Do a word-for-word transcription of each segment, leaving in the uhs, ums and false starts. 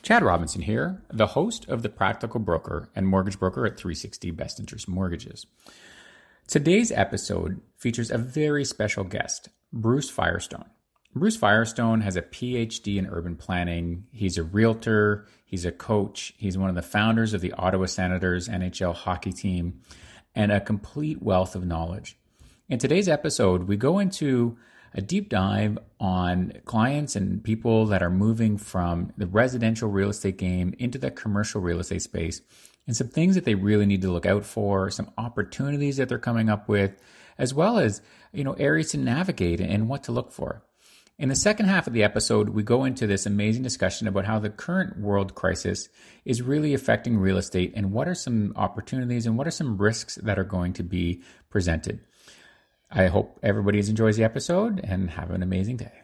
Chad Robinson here, the host of The Practical Broker and mortgage broker at three sixty Best Interest Mortgages. Today's episode features a very special guest, Bruce Firestone. Bruce Firestone has a P H D in urban planning. He's a realtor, he's a coach, he's one of the founders of the Ottawa Senators N H L hockey team, and a complete wealth of knowledge. In today's episode, we go into a deep dive on clients and people that are moving from the residential real estate game into the commercial real estate space, and some things that they really need to look out for, some opportunities that they're coming up with, as well as, you know, areas to navigate and what to look for. In the second half of the episode, we go into this amazing discussion about how the current world crisis is really affecting real estate and what are some opportunities and what are some risks that are going to be presented. I hope everybody enjoys the episode and have an amazing day.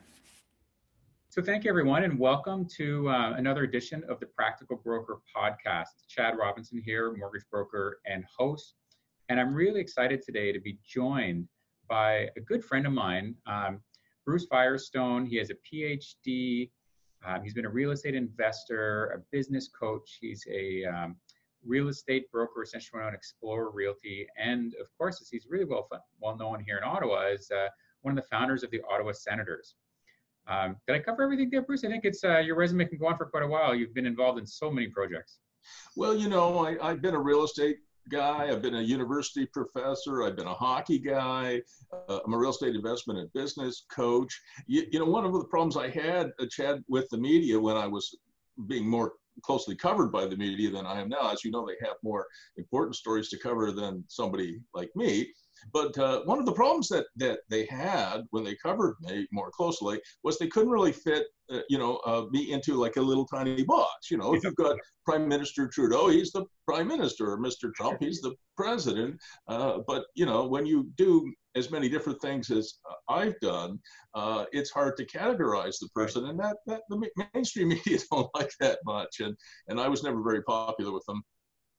So thank you, everyone, and welcome to uh, another edition of the Practical Broker podcast. Chad Robinson here, mortgage broker and host. And I'm really excited today to be joined by a good friend of mine, um, Bruce Firestone. He has a P H D. Um, he's been a real estate investor, a business coach. He's a um, real estate broker, essentially on Explorer Realty. And of course, as he's really well, well known here in Ottawa, is uh, one of the founders of the Ottawa Senators. Um, did I cover everything there, Bruce? I think it's uh, your resume can go on for quite a while. You've been involved in so many projects. Well, you know, I, I've been a real estate guy. I've been a university professor. I've been a hockey guy. Uh, I'm a real estate investment and business coach. You, you know, one of the problems I had, uh, Chad, with the media when I was being more closely covered by the media than I am now. As you know, they have more important stories to cover than somebody like me. But uh, one of the problems that that they had when they covered me more closely was they couldn't really fit, uh, you know, uh, me into like a little tiny box. You know, if you've got Prime Minister Trudeau, he's the Prime Minister, or Mister Trump, he's the President. Uh, but, you know, when you do as many different things as uh, I've done, uh, it's hard to categorize the person. And that, that the mainstream media don't like that much. And, and I was never very popular with them.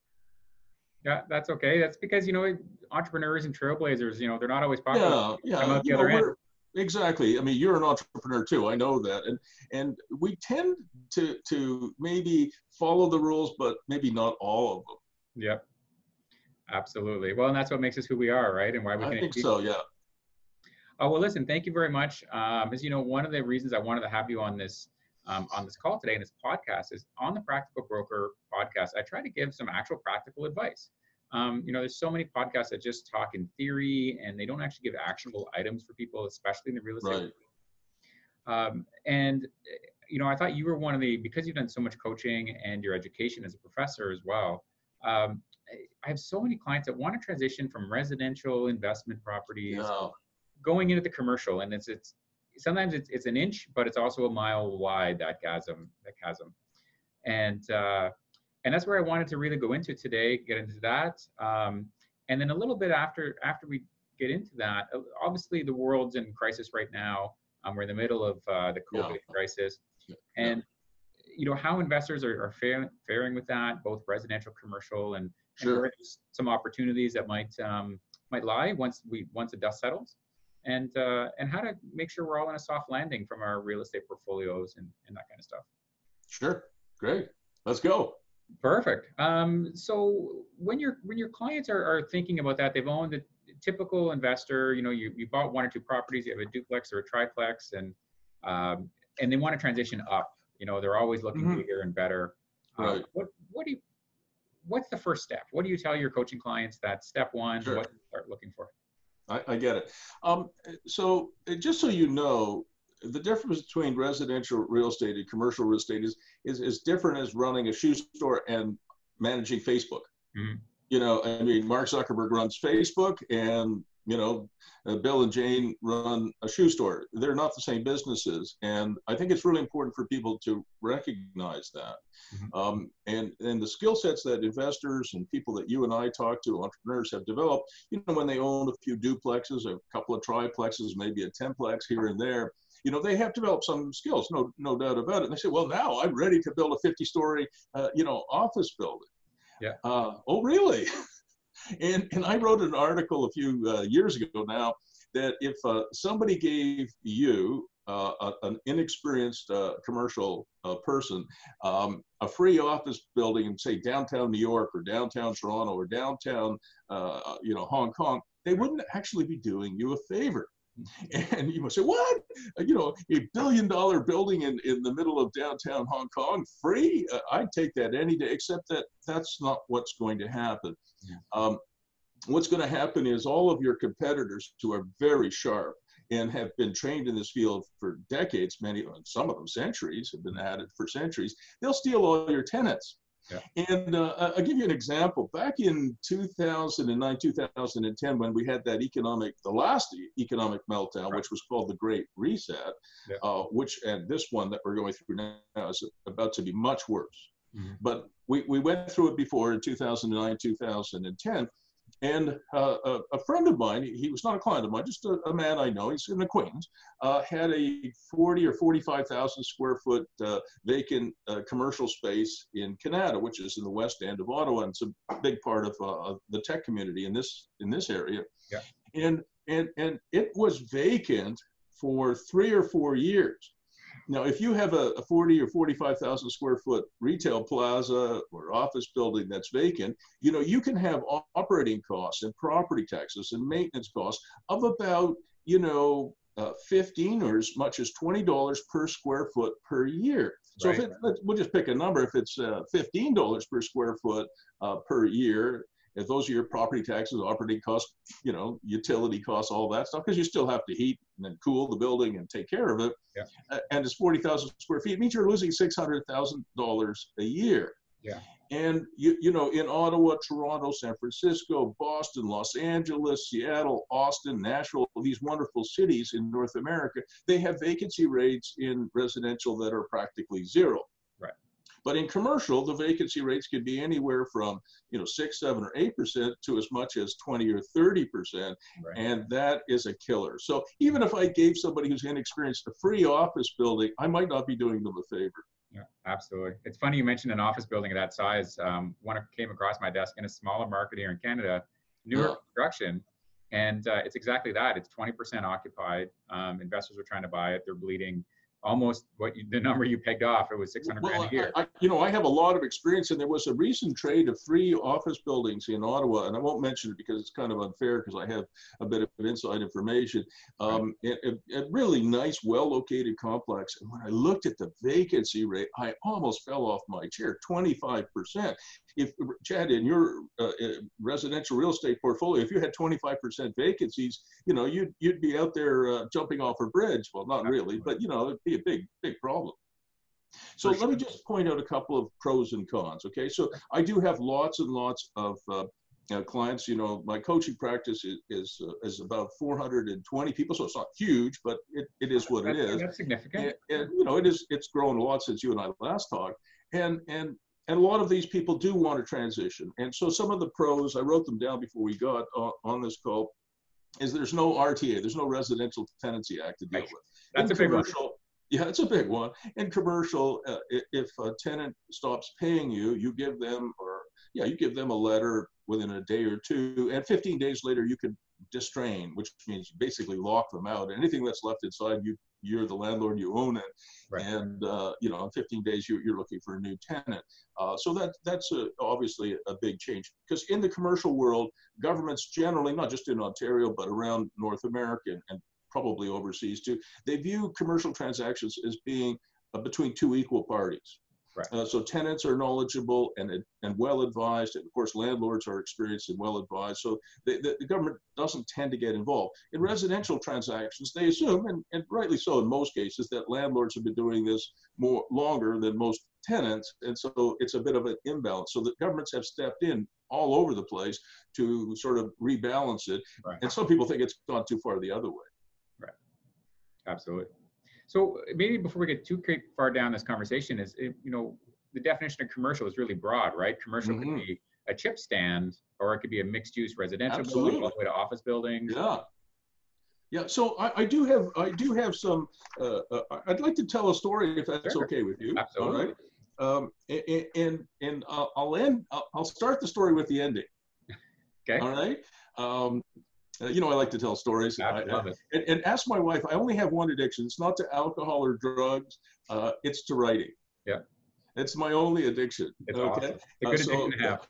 Yeah, that's okay. That's because, you know, entrepreneurs and trailblazers, you know, they're not always popular. Yeah, yeah. You know, we're, exactly. I mean, you're an entrepreneur too. I know that. And and we tend to to maybe follow the rules, but maybe not all of them. Yep. Absolutely. Well, and that's what makes us who we are, right? And why we I can. think so, yeah. Oh, well, listen, thank you very much. Um, as you know, one of the reasons I wanted to have you on this um, on this call today and this podcast is on the Practical Broker podcast. I try to give some actual practical advice. Um, you know, there's so many podcasts that just talk in theory and they don't actually give actionable items for people, especially in the real estate. Right. Um, and, you know, I thought you were one of the, because you've done so much coaching and your education as a professor as well. Um, I have so many clients that want to transition from residential investment properties yeah. going into the commercial. And it's, it's, sometimes it's, it's an inch, but it's also a mile wide, that chasm, that chasm. And, uh, And that's where I wanted to really go into today, get into that. Um, and then a little bit after after we get into that, obviously the world's in crisis right now. Um, we're in the middle of uh, the COVID yeah. crisis. And, you know, how investors are, are faring, faring with that, both residential, commercial, and, sure. and some opportunities that might um, might lie once we once the dust settles. And, uh, and how to make sure we're all in a soft landing from our real estate portfolios and, and that kind of stuff. Sure. Great. Let's go. Perfect. Um, so when your when your clients are, are thinking about that, they've owned a typical investor. You know, you, you bought one or two properties, you have a duplex or a triplex, and um, and they want to transition up. You know, they're always looking mm-hmm. bigger and better. Right. Um, what what do you what's the first step? What do you tell your coaching clients that step one? Sure. What to start looking for? I, I get it. Um, so just so you know, the difference between residential real estate and commercial real estate is is as different as running a shoe store and managing Facebook. Mm-hmm. You know, I mean, Mark Zuckerberg runs Facebook, and you know, uh, Bill and Jane run a shoe store. They're not the same businesses, and I think it's really important for people to recognize that. Mm-hmm. Um, and and the skill sets that investors and people that you and I talk to, entrepreneurs, have developed. You know, when they own a few duplexes, a couple of triplexes, maybe a tenplex here and there. You know, they have developed some skills, no no doubt about it. And they say, well, now I'm ready to build a fifty-story, uh, you know, office building. Yeah. Uh, oh, really? and and I wrote an article a few uh, years ago now that if uh, somebody gave you uh, a, an inexperienced uh, commercial uh, person um, a free office building in, say, downtown New York or downtown Toronto or downtown, uh, you know, Hong Kong, they wouldn't actually be doing you a favor. And you must say, what? You know, a billion dollar building in, in the middle of downtown Hong Kong, free? Uh, I'd take that any day, except that that's not what's going to happen. Um, what's going to happen is all of your competitors who are very sharp and have been trained in this field for decades, many, some of them centuries, have been at it for centuries, they'll steal all your tenants. Yeah. And uh, I'll give you an example. Back in two thousand nine, two thousand ten, when we had that economic, the last economic meltdown, right, which was called the Great Reset, yeah. uh, which, and this one that we're going through now is about to be much worse. Mm-hmm. But we, we went through it before in two thousand nine, two thousand ten. And uh, a, a friend of mine, he was not a client of mine, just a, a man I know, he's an acquaintance, uh, had a forty or forty-five thousand square foot uh, vacant uh, commercial space in Canada, which is in the west end of Ottawa, and it's a big part of uh, the tech community in this in this area. Yeah. And and and it was vacant for three or four years. Now, if you have a, a forty or forty-five thousand square foot retail plaza or office building that's vacant, you know, you can have operating costs and property taxes and maintenance costs of about, you know, uh, fifteen or as much as twenty dollars per square foot per year. So right. if it, let's, we'll just pick a number. If it's uh, fifteen dollars per square foot uh, per year, if those are your property taxes, operating costs, you know, utility costs, all that stuff, because you still have to heat and then cool the building and take care of it. Yeah. Uh, and it's forty thousand square feet. It means you're losing six hundred thousand dollars a year. Yeah. And, you, you know, in Ottawa, Toronto, San Francisco, Boston, Los Angeles, Seattle, Austin, Nashville, these wonderful cities in North America, they have vacancy rates in residential that are practically zero. But in commercial, the vacancy rates could be anywhere from, you know, six, seven, or eight percent to as much as twenty or thirty percent, right. And that is a killer. So even if I gave somebody who's inexperienced a free office building, I might not be doing them a favor. Yeah, absolutely. It's funny you mentioned an office building of that size. Um, one came across my desk in a smaller market here in Canada, newer yeah. construction, and uh, it's exactly that. It's twenty percent occupied. Um, investors are trying to buy it. They're bleeding almost what you, the number you pegged off. It was six hundred well, grand a year. I, I, you know, I have a lot of experience, and there was a recent trade of three office buildings in Ottawa, and I won't mention it because it's kind of unfair because I have a bit of inside information. Um, right. it, it, a really nice, well-located complex. And when I looked at the vacancy rate, I almost fell off my chair, twenty-five percent. If, Chad, in your uh, residential real estate portfolio, if you had twenty-five percent vacancies, you know, you'd, you'd be out there uh, jumping off a bridge. Well, not really, but, you know, it'd be a big, big problem. So let me just point out a couple of pros and cons, okay? So I do have lots and lots of uh, uh, clients. You know, my coaching practice is is, uh, is about four hundred twenty people, so it's not huge, but it, it is what that's, it is. That's significant. And, and, you know, it is, it's grown a lot since you and I last talked. And, and, and a lot of these people do want to transition. And so some of the pros, I wrote them down before we got uh, on this call, is there's no R T A, there's no Residential Tenancy Act to deal with. That's In a big one. Yeah, it's a big one. In commercial, uh, if a tenant stops paying you, you give them, or yeah, you give them a letter within a day or two, and fifteen days later you could distrain, which means you basically lock them out. Anything that's left inside, you you're the landlord, you own it, right. And uh, you know, in fifteen days you, you're looking for a new tenant. Uh, so that that's a, obviously a big change, because in the commercial world, governments generally, not just in Ontario but around North America and probably overseas too, they view commercial transactions as being uh, between two equal parties. Right. Uh, so tenants are knowledgeable and and well advised, and of course landlords are experienced and well advised. So the, the, the government doesn't tend to get involved in residential transactions. They assume, and, and rightly so in most cases, that landlords have been doing this more longer than most tenants, and so it's a bit of an imbalance. So the governments have stepped in all over the place to sort of rebalance it. Right. And some people think it's gone too far the other way. Right. Absolutely. So maybe before we get too far down this conversation, is it, you know, the definition of commercial is really broad, right? Commercial mm-hmm. could be a chip stand, or it could be a mixed-use residential Absolutely. building, all the way to office buildings. Yeah, yeah. So I, I do have, I do have some. Uh, uh, I'd like to tell a story, if that's sure. okay with you. Absolutely. All right. Um, and and, and I'll end. I'll start the story with the ending. Okay. All right. Um, Uh, you know, I like to tell stories. I I, love I, it. and, and ask my wife, I only have one addiction. It's not to alcohol or drugs. Uh, it's to writing. Yeah. It's my only addiction. It's okay. awesome. It's a good uh, so, addiction to have.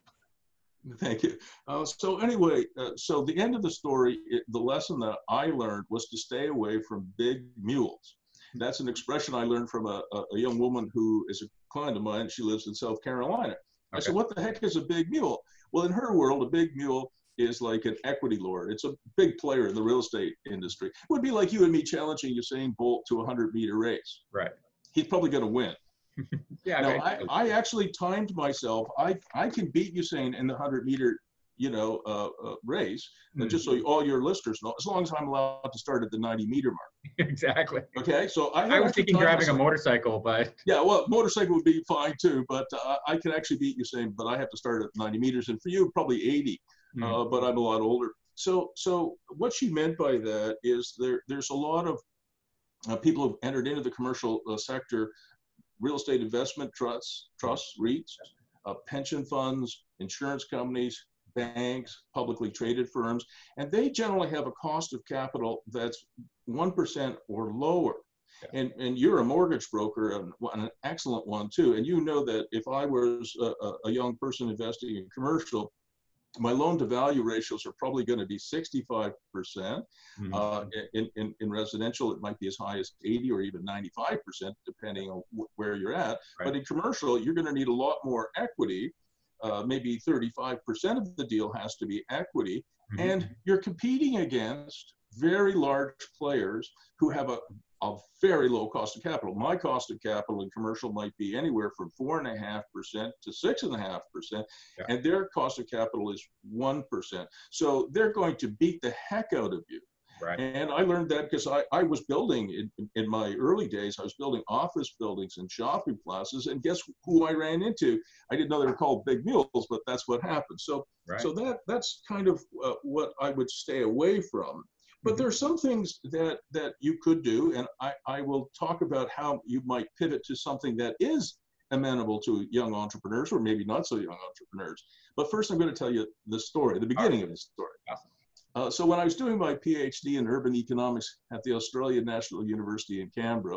Thank you. Uh, so anyway, uh, so the end of the story, it, the lesson that I learned was to stay away from big mules. That's an expression I learned from a, a, a young woman who is a client of mine. She lives in South Carolina. I Okay. said, what the heck is a big mule? Well, in her world, a big mule is like an equity lord. It's a big player in the real estate industry. It would be like you and me challenging Usain Bolt to a hundred meter race. Right. He's probably going to win. Yeah. Now, I, I, I actually timed myself. I, I can beat Usain in the hundred meter, you know, uh, uh, race, mm-hmm. just so you, all your listeners know, as long as I'm allowed to start at the ninety meter mark. Exactly. Okay. So I, I was thinking grabbing myself. a motorcycle, but. Yeah, well, motorcycle would be fine too, but uh, I can actually beat Usain, but I have to start at ninety meters. And for you, probably eighty, mm-hmm. uh, but I'm a lot older. So, so what she meant by that is there, there's a lot of uh, people who've entered into the commercial uh, sector, real estate investment trusts, trusts, REITs, uh, pension funds, insurance companies, banks, publicly traded firms, and they generally have a cost of capital that's one percent or lower. Yeah. And, and you're a mortgage broker, and an excellent one too. And you know that if I was a, a young person investing in commercial, my loan to value ratios are probably going to be sixty-five percent. Mm-hmm. uh, in, in, in residential, it might be as high as eighty or even ninety-five percent, depending on wh- where you're at. Right. But in commercial, you're going to need a lot more equity. Uh, maybe thirty-five percent of the deal has to be equity. Mm-hmm. And you're competing against very large players who have a, a very low cost of capital. My cost of capital in commercial might be anywhere from four and a half percent to six and a half percent, and their cost of capital is one percent. So they're going to beat the heck out of you. Right. And I learned that because I, I was building in, in my early days, I was building office buildings and shopping plazas, and guess who I ran into? I didn't know they were called big mules, but that's what happened. So, right. so that that's kind of uh, what I would stay away from. But there are some things that, that you could do, and I, I will talk about how you might pivot to something that is amenable to young entrepreneurs, or maybe not so young entrepreneurs. But first, I'm going to tell you the story, the beginning right. of the story. Awesome. Uh, so when I was doing my PhD in urban economics at the Australian National University in Canberra,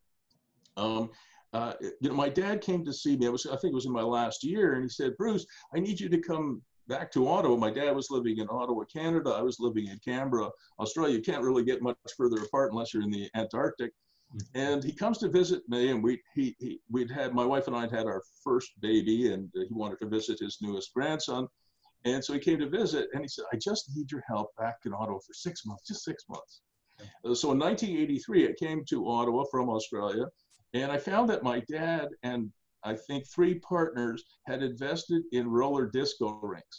um, uh, you know, my dad came to see me. I was, I think it was in my last year, and he said, "Bruce, I need you to come back to Ottawa." My dad was living in Ottawa, Canada. I was living in Canberra, Australia. You can't really get much further apart unless you're in the Antarctic. Mm-hmm. And he comes to visit me, and we he, he we'd had my wife and I had had our first baby, and he wanted to visit his newest grandson. And so he came to visit, and he said, "I just need your help back in Ottawa for six months, just six months." Okay. So in nineteen eighty-three, I came to Ottawa from Australia, and I found that my dad and I think three partners had invested in roller disco rinks.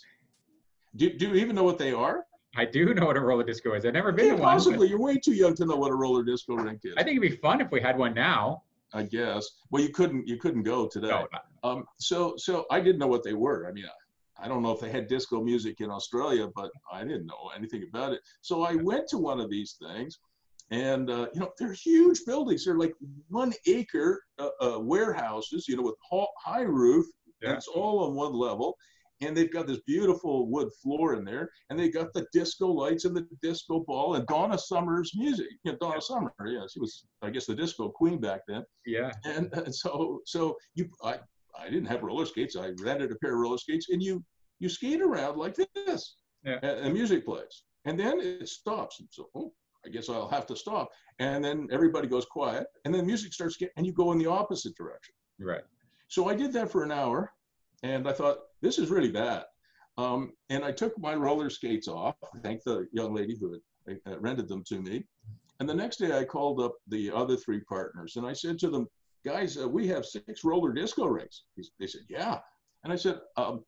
Do, do you even know what they are? I do know what a roller disco is. I've never been Can't to one. Possibly, you're way too young to know what a roller disco rink is. I think it'd be fun if we had one now. I guess. Well, you couldn't. You couldn't go today. No, um, so, so I didn't know what they were. I mean, I, I don't know if they had disco music in Australia, but I didn't know anything about it. So I went to one of these things. And, uh, you know, they're huge buildings. They're like one acre uh, uh, warehouses, you know, with high roof. Yeah. And it's all on one level. And they've got this beautiful wood floor in there. And they got the disco lights and the disco ball and Donna Summer's music. You know, Donna yeah. Summer, yeah, she was, I guess, the disco queen back then. Yeah. And, and so, so you, I, I didn't have roller skates. I rented a pair of roller skates, and you, you skate around like this. Yeah. And, and music plays. And then it stops. And so, oh. I guess I'll have to stop. And then everybody goes quiet, and then music starts getting, and you go in the opposite direction. Right. So I did that for an hour, and I thought, this is really bad. Um, and I took my roller skates off, thank the young lady who had uh, rented them to me. And the next day I called up the other three partners, and I said to them, guys, uh, we have six roller disco rinks. They said, yeah. And I said, um,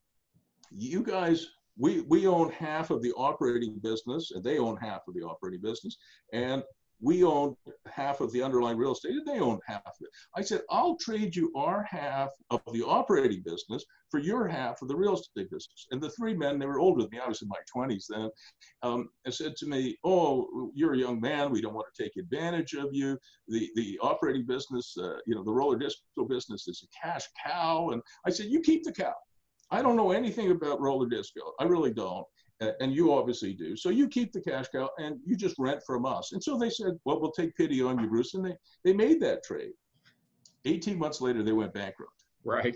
you guys, We we own half of the operating business, and they own half of the operating business, and we own half of the underlying real estate, and they own half of it. I said, I'll trade you our half of the operating business for your half of the real estate business. And the three men, they were older than me, I was in my twenties then, um, said to me, oh, you're a young man, we don't want to take advantage of you. The the operating business, uh, you know, the roller disco business is a cash cow. And I said, you keep the cow. I don't know anything about roller disco. I really don't. and you obviously do. So you keep the cash cow and you just rent from us. And so they said, well, we'll take pity on you, Bruce. And they, they made that trade. eighteen months later, they went bankrupt. Right.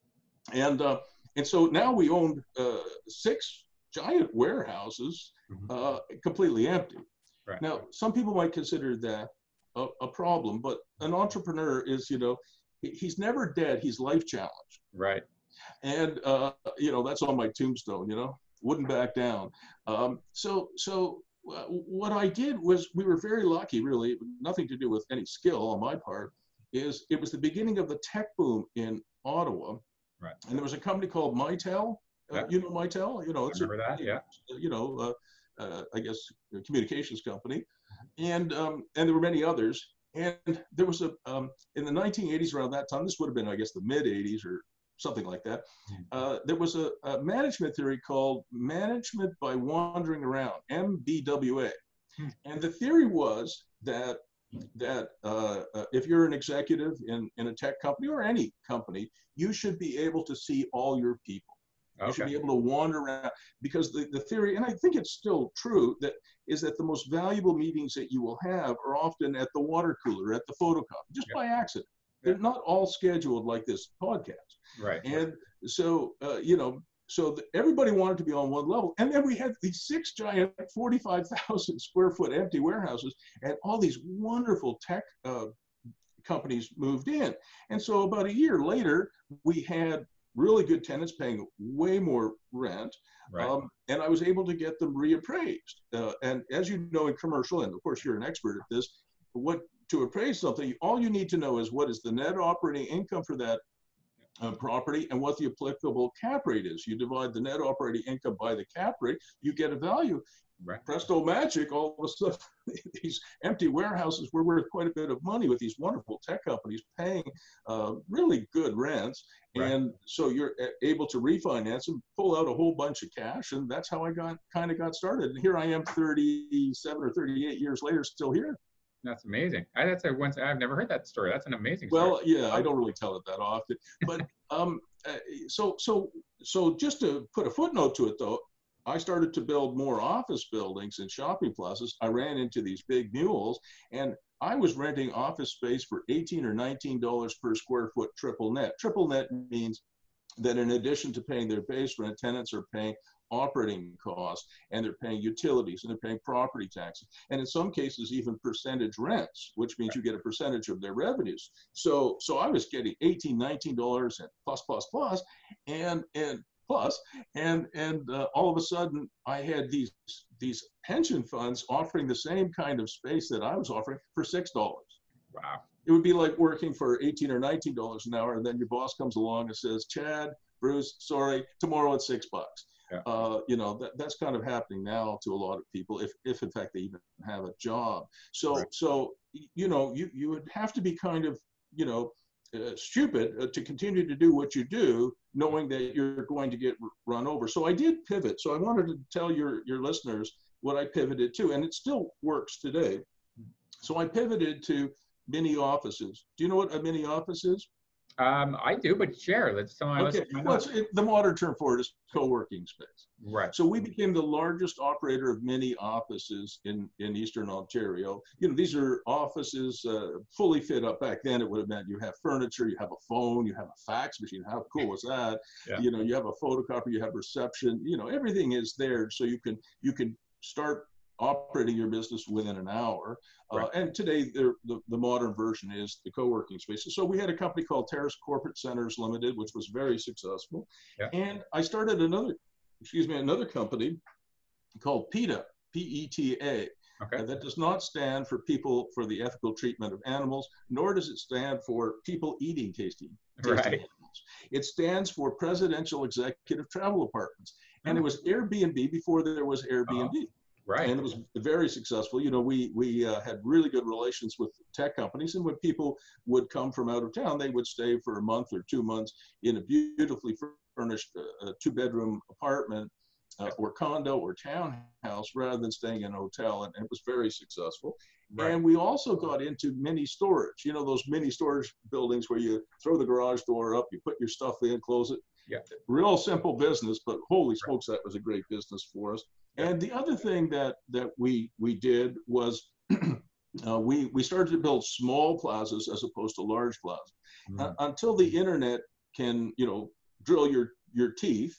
And, uh, and so now we owned uh, six giant warehouses, Mhm. uh, completely empty. Right. Now, some people might consider that a, a problem, but an entrepreneur is, you know, he, he's never dead. He's life challenged. Right. And, uh, you know, that's on my tombstone, you know, wouldn't back down. Um, so, so uh, what I did was, we were very lucky, really, nothing to do with any skill on my part, is it was the beginning of the tech boom in Ottawa. Right. And there was a company called Mitel. Uh, Yeah. You know Mitel? You know, it's a, Remember that? Yeah. you know, uh, uh, I guess a communications company, and um, and there were many others. And there was a um, in the nineteen eighties, around that time, this would have been, I guess, the mid eighties or something like that. Uh, there was a, a management theory called management by wandering around, M B W A, Hmm. and the theory was that that uh, uh, if you're an executive in, in a tech company or any company, you should be able to see all your people. You should Okay. be able to wander around, because the, the theory, and I think it's still true, that is that the most valuable meetings that you will have are often at the water cooler, at the photocopy, just Yep. by accident. Yep. They're not all scheduled like this podcast. Right. And so, uh, you know, so the, everybody wanted to be on one level. And then we had these six giant forty-five thousand square foot empty warehouses, and all these wonderful tech uh, companies moved in. And so about a year later, we had really good tenants paying way more rent. Right. Um, and I was able to get them reappraised. Uh, and as you know, in commercial, and of course you're an expert at this, what to appraise something, all you need to know is what is the net operating income for that uh, property and what the applicable cap rate is. You divide the net operating income by the cap rate, you get a value. Right. Presto magic, all of a sudden, these empty warehouses were worth quite a bit of money with these wonderful tech companies paying uh, really good rents. Right. And so you're able to refinance and pull out a whole bunch of cash. And that's how I got kind of got started. And here I am thirty-seven or thirty-eight years later, still here. That's amazing. I, that's a once I've never heard that story. That's an amazing Well, story. yeah, I don't really tell it that often. But um, uh, so, so, so just to put a footnote to it, though, I started to build more office buildings and shopping plazas. I ran into these big mules, and I was renting office space for eighteen or nineteen dollars per square foot triple net. Triple net means that in addition to paying their base rent, tenants are paying operating costs, and they're paying utilities, and they're paying property taxes, and in some cases even percentage rents, which means you get a percentage of their revenues. So, so I was getting eighteen, nineteen dollars and plus, plus, plus, and and plus, and and uh, all of a sudden I had these these pension funds offering the same kind of space that I was offering for six dollars. Wow. It would be like working for eighteen or nineteen dollars an hour, and then your boss comes along and says, "Chad, Bruce, sorry, tomorrow it's six bucks." Yeah. Uh, you know, that, that's kind of happening now to a lot of people, if, if in fact they even have a job. So, Right. so you know, you, you would have to be kind of, you know, uh, stupid uh, to continue to do what you do, knowing that you're going to get r- run over. So I did pivot. So I wanted to tell your, your listeners what I pivoted to, and it still works today. So I pivoted to mini offices. Do you know what a mini office is? Um, I do, but share. Let's tell my Okay, listeners. well, it's, it, the modern term for it is co-working space. Right. So we became the largest operator of mini offices in, in Eastern Ontario. You know, these are offices uh, fully fit up. Back then, it would have meant you have furniture, you have a phone, you have a fax machine. How cool is that? Yeah. You know, you have a photocopier, you have reception. You know, everything is there, so you can you can start operating your business within an hour. Right. Uh, and today, the, the modern version is the co-working spaces. So we had a company called Terrace Corporate Centers Limited, which was very successful. Yeah. And I started another, excuse me, another company called PETA, P E T A. Okay. And that does not stand for People for the Ethical Treatment of Animals, nor does it stand for people eating tasty, tasty Right. animals. It stands for Presidential Executive Travel Apartments. And it was Airbnb before there was Airbnb. Uh-huh. Right. And it was very successful. You know, we we uh, had really good relations with tech companies, and when people would come from out of town, they would stay for a month or two months in a beautifully furnished uh, two-bedroom apartment uh, or condo or townhouse rather than staying in a hotel, and, and it was very successful. Right. And we also got into mini storage, you know, those mini storage buildings where you throw the garage door up, you put your stuff in, close it. Yeah. Real simple business, but holy smokes, that was a great business for us. Yeah. And the other thing that that we we did was uh, we we started to build small plazas as opposed to large plazas. Mm. Uh, until the internet can, you know, drill your your teeth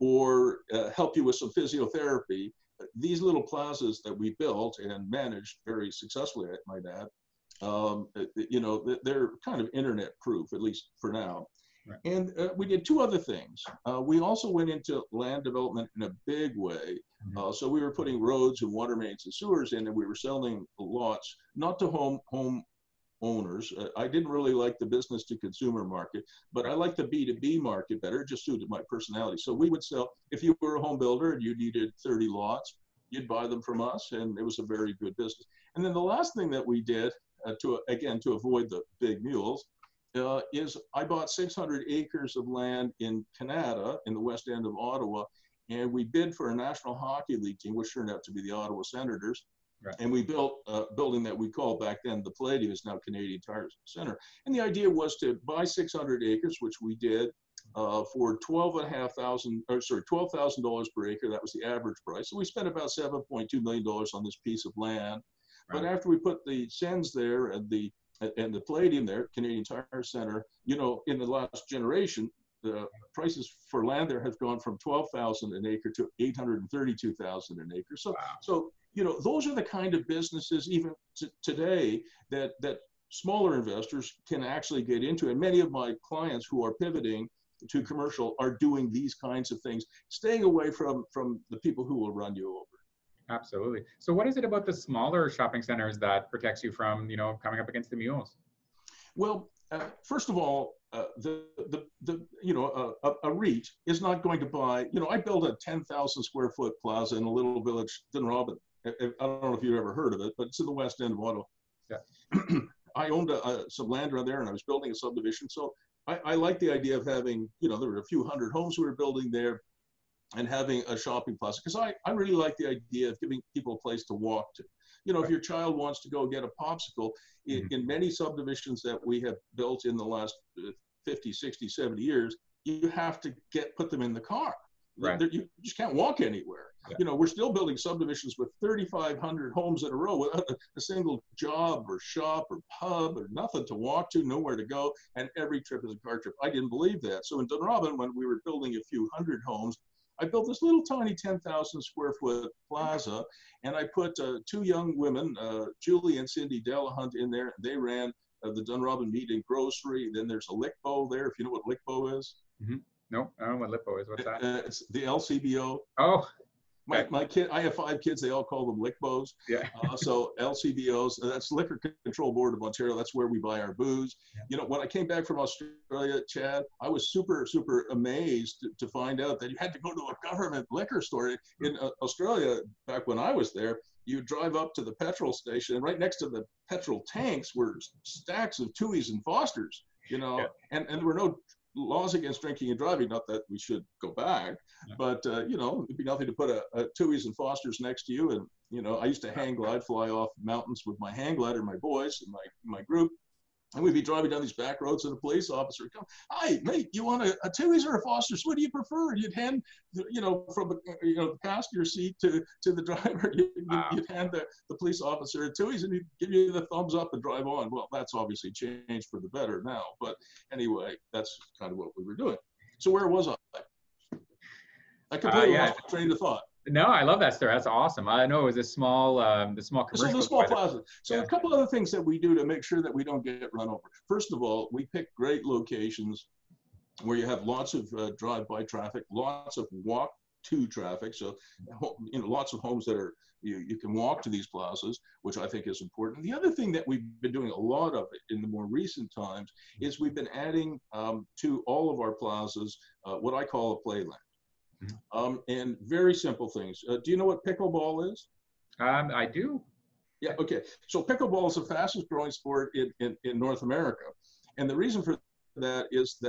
or uh, help you with some physiotherapy, these little plazas that we built and managed very successfully, I might add, um, you know, they're kind of internet proof, at least for now. Right. And uh, we did two other things. Uh, we also went into land development in a big way. Mm-hmm. Uh, so we were putting roads and water mains and sewers in, and we were selling lots, not to home home owners. Uh, I didn't really like the business to consumer market, but I like the B two B market better. It just suited my personality. So we would sell, if you were a home builder and you needed thirty lots, you'd buy them from us, and it was a very good business. And then the last thing that we did, uh, to again, to avoid the big mules, uh, is I bought six hundred acres of land in Canada, in the west end of Ottawa, and we bid for a National Hockey League team, which turned out to be the Ottawa Senators. Right. And we built a building that we called back then the Palladium, is now Canadian Tire Center. And the idea was to buy six hundred acres, which we did, uh, for twelve and a half thousand, or sorry, twelve thousand dollars per acre. That was the average price. So we spent about seven point two million dollars on this piece of land. Right. But after we put the Sens there and the and the Palladium there, Canadian Tire Center, you know, in the last generation, the prices for land there have gone from twelve thousand an acre to eight hundred thirty-two thousand an acre. So, wow. so you know, those are the kind of businesses even t- today that that smaller investors can actually get into. And many of my clients who are pivoting to commercial are doing these kinds of things, staying away from from the people who will run you over. Absolutely. So what is it about the smaller shopping centers that protects you from, you know, coming up against the mules? Well, uh, first of all, uh, the, the, the, you know, a, a REIT is not going to buy, you know, I built a ten thousand square foot plaza in a little village, Dunrobin. I, I don't know if you've ever heard of it, but it's in the west end of Ottawa. Yeah. I owned a, a, some land around there, and I was building a subdivision. So I, I like the idea of having, you know, there were a few hundred homes we were building there, and having a shopping plaza, because I, I really like the idea of giving people a place to walk to. You know, if your child wants to go get a popsicle, in, mm-hmm. in many subdivisions that we have built in the last fifty, sixty, seventy years, you have to get put them in the car. Right. You just can't walk anywhere. Yeah. You know, we're still building subdivisions with thirty-five hundred homes in a row without a, a single job or shop or pub or nothing to walk to, nowhere to go, and every trip is a car trip. I didn't believe that. So in Dunrobin, when we were building a few hundred homes, I built this little tiny ten thousand square foot plaza, and I put uh, two young women, uh, Julie and Cindy Delahunt, in there. They ran uh, the Dunrobin Meat and Grocery. Then there's a Lickbo there, if you know what Lickbo is. Mm-hmm. No, I don't know what Lickbo is. What's that? Uh, it's the L C B O. Oh. My, my kid, I have five kids. They all call them Lickbos. Yeah. uh, so L C B Os, that's Liquor Control Board of Ontario. That's where we buy our booze. Yeah. You know, when I came back from Australia, Chad, I was super, super amazed to, to find out that you had to go to a government liquor store in uh, Australia. Back when I was there, you drive up to the petrol station, and right next to the petrol tanks were stacks of Tuies and Fosters. You know, yeah. and and there were no laws against drinking and driving, not that we should go back, yeah. but, uh, you know, it'd be nothing to put a, a Tuies and Fosters next to you. And, you know, I used to hang glide, fly off mountains with my hang glider, my boys, and my, my group. And we'd be driving down these back roads, and a police officer would come, "Hi, mate, you want a, a Tuies or a Foster's? What do you prefer?" You'd hand, you know, from the, you know, the passenger seat to, to the driver, you'd, wow. you'd hand the, the police officer a Tuies, and he'd give you the thumbs up and drive on. Well, that's obviously changed for the better now. But anyway, that's kind of what we were doing. So where was I? I completely uh, yeah. lost my train of thought. No, I love that story. That's awesome. I know it was a small, um, the small commercial. So the small plaza. So yeah. a couple other things that we do to make sure that we don't get run over. First of all, we pick great locations where you have lots of uh, drive-by traffic, lots of walk-to traffic. So, you know, lots of homes that are, you, you can walk to these plazas, which I think is important. The other thing that we've been doing a lot of it in the more recent times is we've been adding um, to all of our plazas uh, what I call a playland. Mm-hmm. Um, and very simple things. Uh, do you know what pickleball is? Um, I do. Yeah, okay. So pickleball is the fastest growing sport in, in, in North America. And the reason for that is that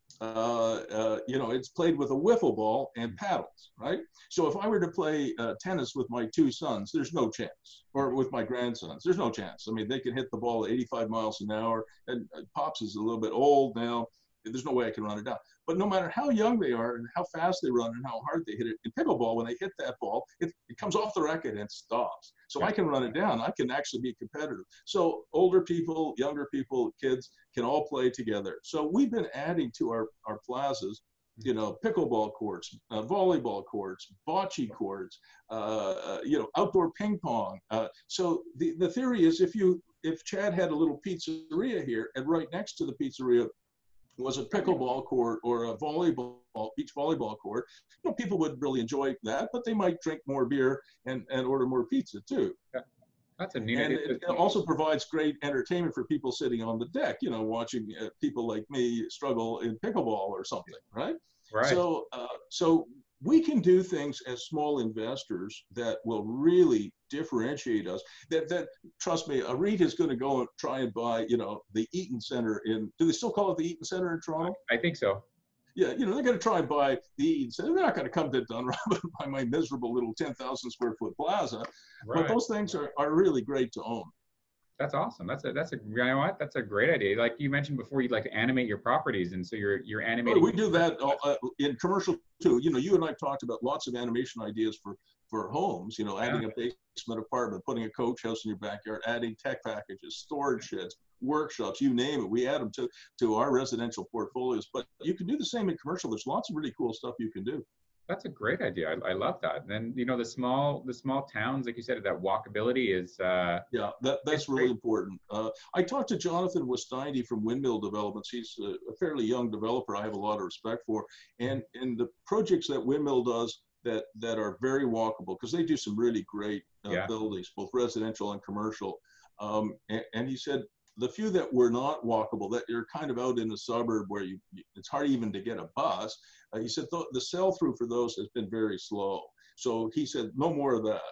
uh, uh, you know, it's played with a wiffle ball and paddles, right? So if I were to play uh, tennis with my two sons, there's no chance. Or with my grandsons, there's no chance. I mean, they can hit the ball at eighty-five miles an hour, and uh, Pops is a little bit old now. There's no way I can run it down. But no matter how young they are and how fast they run and how hard they hit it, in pickleball, when they hit that ball, it, it comes off the racket and it stops. So I can run it down. I can actually be competitive. So older people, younger people, kids can all play together. So we've been adding to our, our plazas, you know, pickleball courts, uh, volleyball courts, bocce courts, uh, you know, outdoor ping pong. Uh, so the, the theory is if you, if Chad had a little pizzeria here and right next to the pizzeria was a pickleball court or a volleyball, beach volleyball court, you know, people would really enjoy that, but they might drink more beer and, and order more pizza too. Yeah. That's a neat And idea. it, it also provides great entertainment for people sitting on the deck, you know, watching uh, people like me struggle in pickleball or something, right? Right. So, uh, so we can do things as small investors that will really differentiate us. That, that trust me, a REIT is going to go and try and buy, you know, the Eaton Center in. Do they still call it the Eaton Center in Toronto? I think so. Yeah, you know, they're going to try and buy the Eaton Center. They're not going to come to Dunrobin and buy my miserable little ten thousand square foot plaza. Right. But those things are, are really great to own. That's awesome. That's a that's a you know what? That's a great idea. Like you mentioned before, you'd like to animate your properties, and so you're you're animating. We do that uh, in commercial too. You know, you and I have talked about lots of animation ideas for for homes. You know, adding yeah. a basement apartment, putting a coach house in your backyard, adding tech packages, storage sheds, workshops, you name it. We add them to to our residential portfolios. But you can do the same in commercial. There's lots of really cool stuff you can do. That's a great idea. I, I love that. And then, you know, the small, the small towns, like you said, that walkability is. Uh, yeah, that, that's really important. Uh, I talked to Jonathan Westeindy from Windmill Developments. He's a, a fairly young developer I have a lot of respect for. And, and the projects that Windmill does that, that are very walkable, because they do some really great uh, yeah. buildings, both residential and commercial. Um, and, and he said, the few that were not walkable, that you're kind of out in the suburb where you, it's hard even to get a bus. Uh, he said th the sell through for those has been very slow. So he said, no more of that.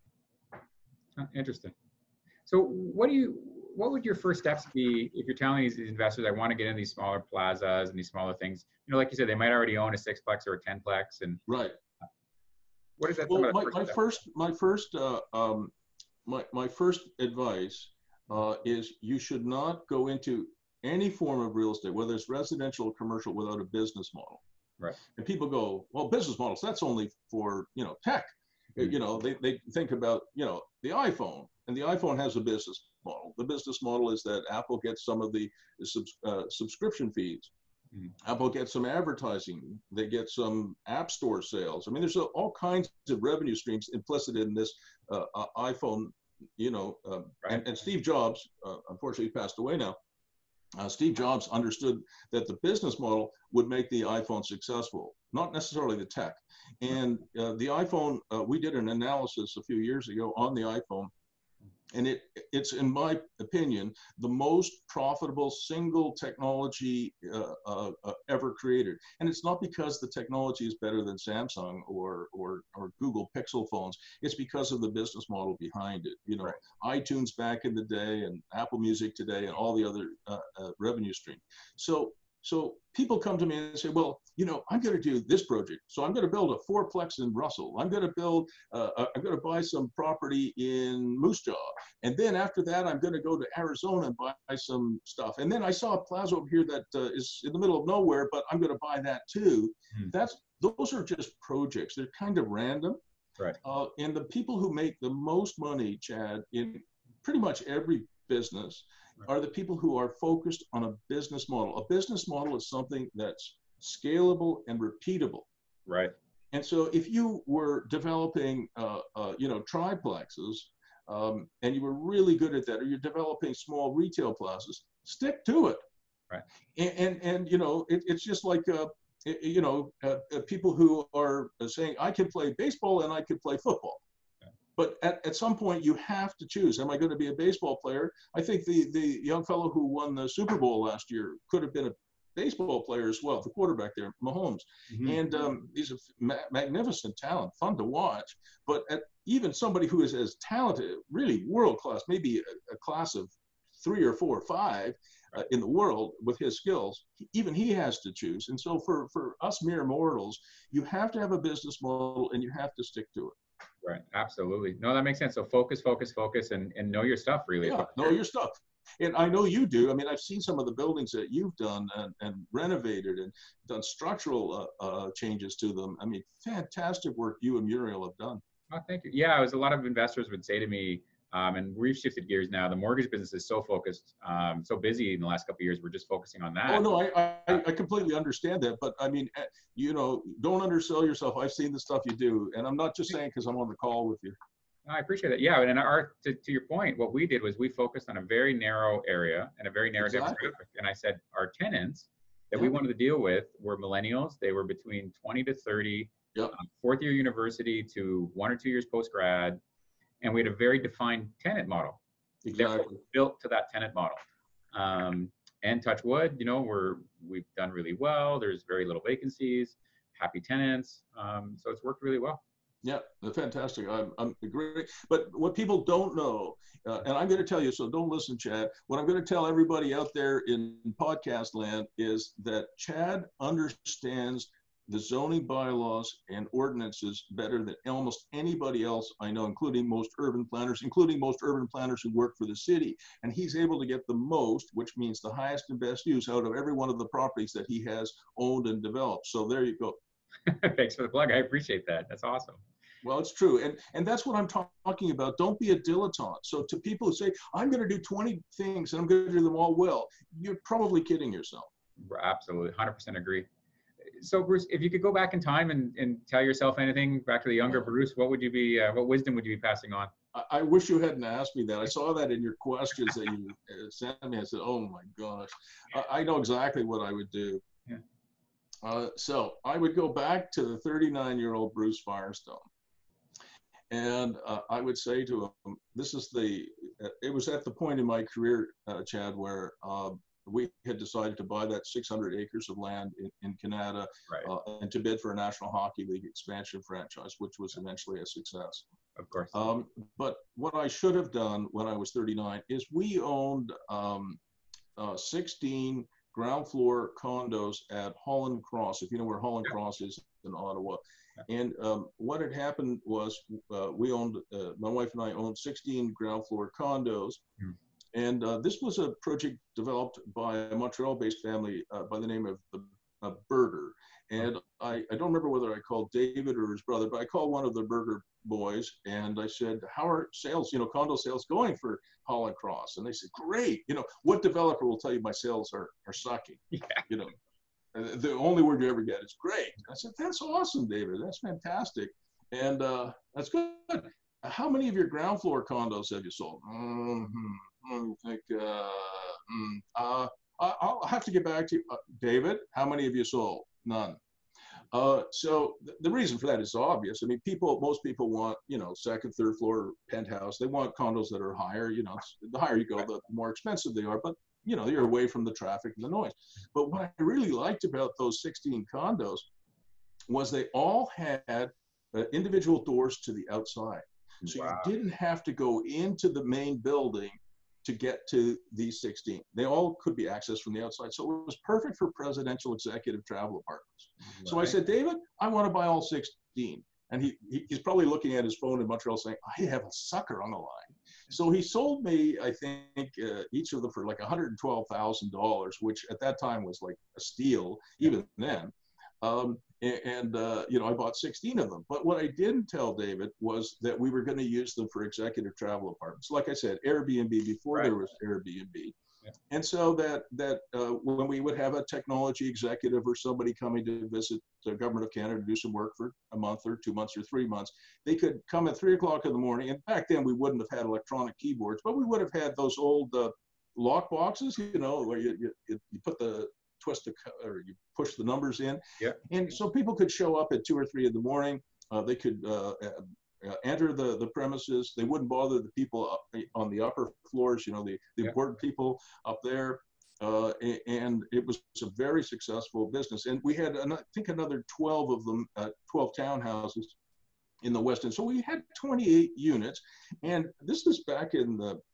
Oh, interesting. So what do you, what would your first steps be if you're telling these investors, I want to get in these smaller plazas and these smaller things? You know, like you said, they might already own a sixplex or a tenplex, and right. What is that? Well, my, first my first, my first, uh, um, my my first advice. Uh, is you should not go into any form of real estate, whether it's residential or commercial, without a business model. Right. And people go, well, business models, that's only for, you know, tech. Mm-hmm. You know, they, they think about, you know, the iPhone, and the iPhone has a business model. The business model is that Apple gets some of the subs, uh, subscription fees. Mm-hmm. Apple gets some advertising. They get some app store sales. I mean, there's a, all kinds of revenue streams implicit in this uh, uh, iPhone. You know, uh, right. and, and Steve Jobs, uh, unfortunately passed away now. Uh, Steve Jobs understood that the business model would make the iPhone successful, not necessarily the tech. And uh, the iPhone, uh, we did an analysis a few years ago on the iPhone, and it it's, in my opinion, the most profitable single technology uh, uh, uh, ever created. And it's not because the technology is better than Samsung or, or, or Google Pixel phones. It's because of the business model behind it. You know, right. iTunes back in the day and Apple Music today and all the other uh, uh, revenue streams. So, so people come to me and say, well, you know, I'm going to do this project. So I'm going to build a fourplex in Russell. I'm going to build, uh, I'm going to buy some property in Moose Jaw. And then after that, I'm going to go to Arizona and buy some stuff. And then I saw a plaza over here that uh, is in the middle of nowhere, but I'm going to buy that too. Hmm. That's, those are just projects. They're kind of random. Right. Uh, and the people who make the most money, Chad, in pretty much every business, are the people who are focused on a business model. A business model is something that's scalable and repeatable. Right. And so if you were developing, uh, uh, you know, triplexes, um, and you were really good at that, or you're developing small retail plazas, stick to it. Right. And, and, and you know, it, it's just like, uh, you know, uh, uh, people who are saying, I can play baseball and I can play football. But at, at some point, you have to choose. Am I going to be a baseball player? I think the, the young fellow who won the Super Bowl last year could have been a baseball player as well, the quarterback there, Mahomes. Mm-hmm. And um, he's a ma magnificent talent, fun to watch. But at, even somebody who is as talented, really world-class, maybe a, a class of three or four or five, uh, in the world with his skills. Even he has to choose. And so for, for us mere mortals, you have to have a business model and you have to stick to it. Right. Absolutely. No, that makes sense. So focus, focus, focus, and, and know your stuff, really. Yeah, know your stuff. And I know you do. I mean, I've seen some of the buildings that you've done and, and renovated and done structural uh, uh, changes to them. I mean, fantastic work you and Muriel have done. Oh, thank you. Yeah, it was a lot of investors would say to me, um, and we've shifted gears now. The mortgage business is so focused, um, so busy in the last couple of years. We're just focusing on that. Oh no, I, I I completely understand that. But I mean, you know, don't undersell yourself. I've seen the stuff you do, and I'm not just saying because I'm on the call with you. I appreciate that. Yeah, and our to, to your point, what we did was we focused on a very narrow area and a very narrow Exactly. demographic. And I said our tenants that Yep. we wanted to deal with were millennials. They were between twenty to thirty, Yep. um, fourth year university to one or two years post grad, and we had a very defined tenant model. Exactly. Built to that tenant model. Um, and touch wood, you know, we're we've done really well. There's very little vacancies, happy tenants. Um, so it's worked really well. Yeah, fantastic. I'm, I'm agree. But what people don't know, uh, and I'm going to tell you, so don't listen, Chad. What I'm going to tell everybody out there in podcast land is that Chad understands the zoning bylaws and ordinances better than almost anybody else I know, including most urban planners, including most urban planners who work for the city. And he's able to get the most, which means the highest and best use out of every one of the properties that he has owned and developed. So there you go. Thanks for the plug. I appreciate that. That's awesome. Well, it's true. And, and that's what I'm talk talking about. Don't be a dilettante. So to people who say, I'm going to do twenty things and I'm going to do them all well, you're probably kidding yourself. Absolutely. one hundred percent agree. So Bruce, if you could go back in time and, and tell yourself anything back to the younger Bruce, what would you be, uh, what wisdom would you be passing on? I, I wish you hadn't asked me that. I saw that in your questions that you sent me. I said, oh my gosh, I, I know exactly what I would do. Yeah. Uh, so I would go back to the thirty-nine year old Bruce Firestone. And uh, I would say to him, this is the, it was at the point in my career, uh, Chad, where uh, we had decided to buy that six hundred acres of land in, in Canada, right. uh, and to bid for a National Hockey League expansion franchise, which was eventually a success. Of course. Um, but what I should have done when I was thirty-nine is we owned um, uh, sixteen ground floor condos at Holland Cross, if you know where Holland yeah. Cross is in Ottawa. Yeah. And um, what had happened was uh, we owned, uh, my wife and I owned sixteen ground floor condos. Mm. And uh, this was a project developed by a Montreal-based family uh, by the name of the uh, Berger. And I, I don't remember whether I called David or his brother, but I called one of the Berger boys and I said, how are sales, you know, condo sales going for Holland Cross? And they said, great. You know, what developer will tell you my sales are, are sucking? Yeah. You know, the only word you ever get is great. I said, that's awesome, David. That's fantastic. And uh, that's good. How many of your ground floor condos have you sold? Mm-hmm. I think, uh, mm, uh, I'll have to get back to you. Uh, David, how many have you sold? None. Uh, so th the reason for that is obvious. I mean, people, most people want, you know, second, third floor penthouse. They want condos that are higher. You know, the higher you go, the more expensive they are. But you know, you're away from the traffic and the noise. But what I really liked about those sixteen condos was they all had uh, individual doors to the outside. So wow. You didn't have to go into the main building to get to these sixteen. They all could be accessed from the outside. So it was perfect for presidential executive travel apartments. Right. So I said, David, I want to buy all sixteen. And he, he he's probably looking at his phone in Montreal saying, I have a sucker on the line. So he sold me, I think, uh, each of them for like one hundred twelve thousand dollars, which at that time was like a steal, even then. Um, and, and uh, you know, I bought sixteen of them. But what I didn't tell David was that we were going to use them for executive travel apartments. Like I said, Airbnb before right. there was Airbnb. Yeah. And so that, that uh, when we would have a technology executive or somebody coming to visit the government of Canada to do some work for a month or two months or three months, they could come at three o'clock in the morning. And back then we wouldn't have had electronic keyboards, but we would have had those old uh, lock boxes, you know, where you, you, you put the twist the, or you push the numbers in. Yeah. And so people could show up at two or three in the morning. Uh, they could uh, Uh, enter the, the premises. They wouldn't bother the people up on the upper floors, you know, the, the yeah. important people up there. Uh, and it was a very successful business. And we had, I think, another twelve of them, uh, twelve townhouses in the West End. So we had twenty-eight units. And this is back in the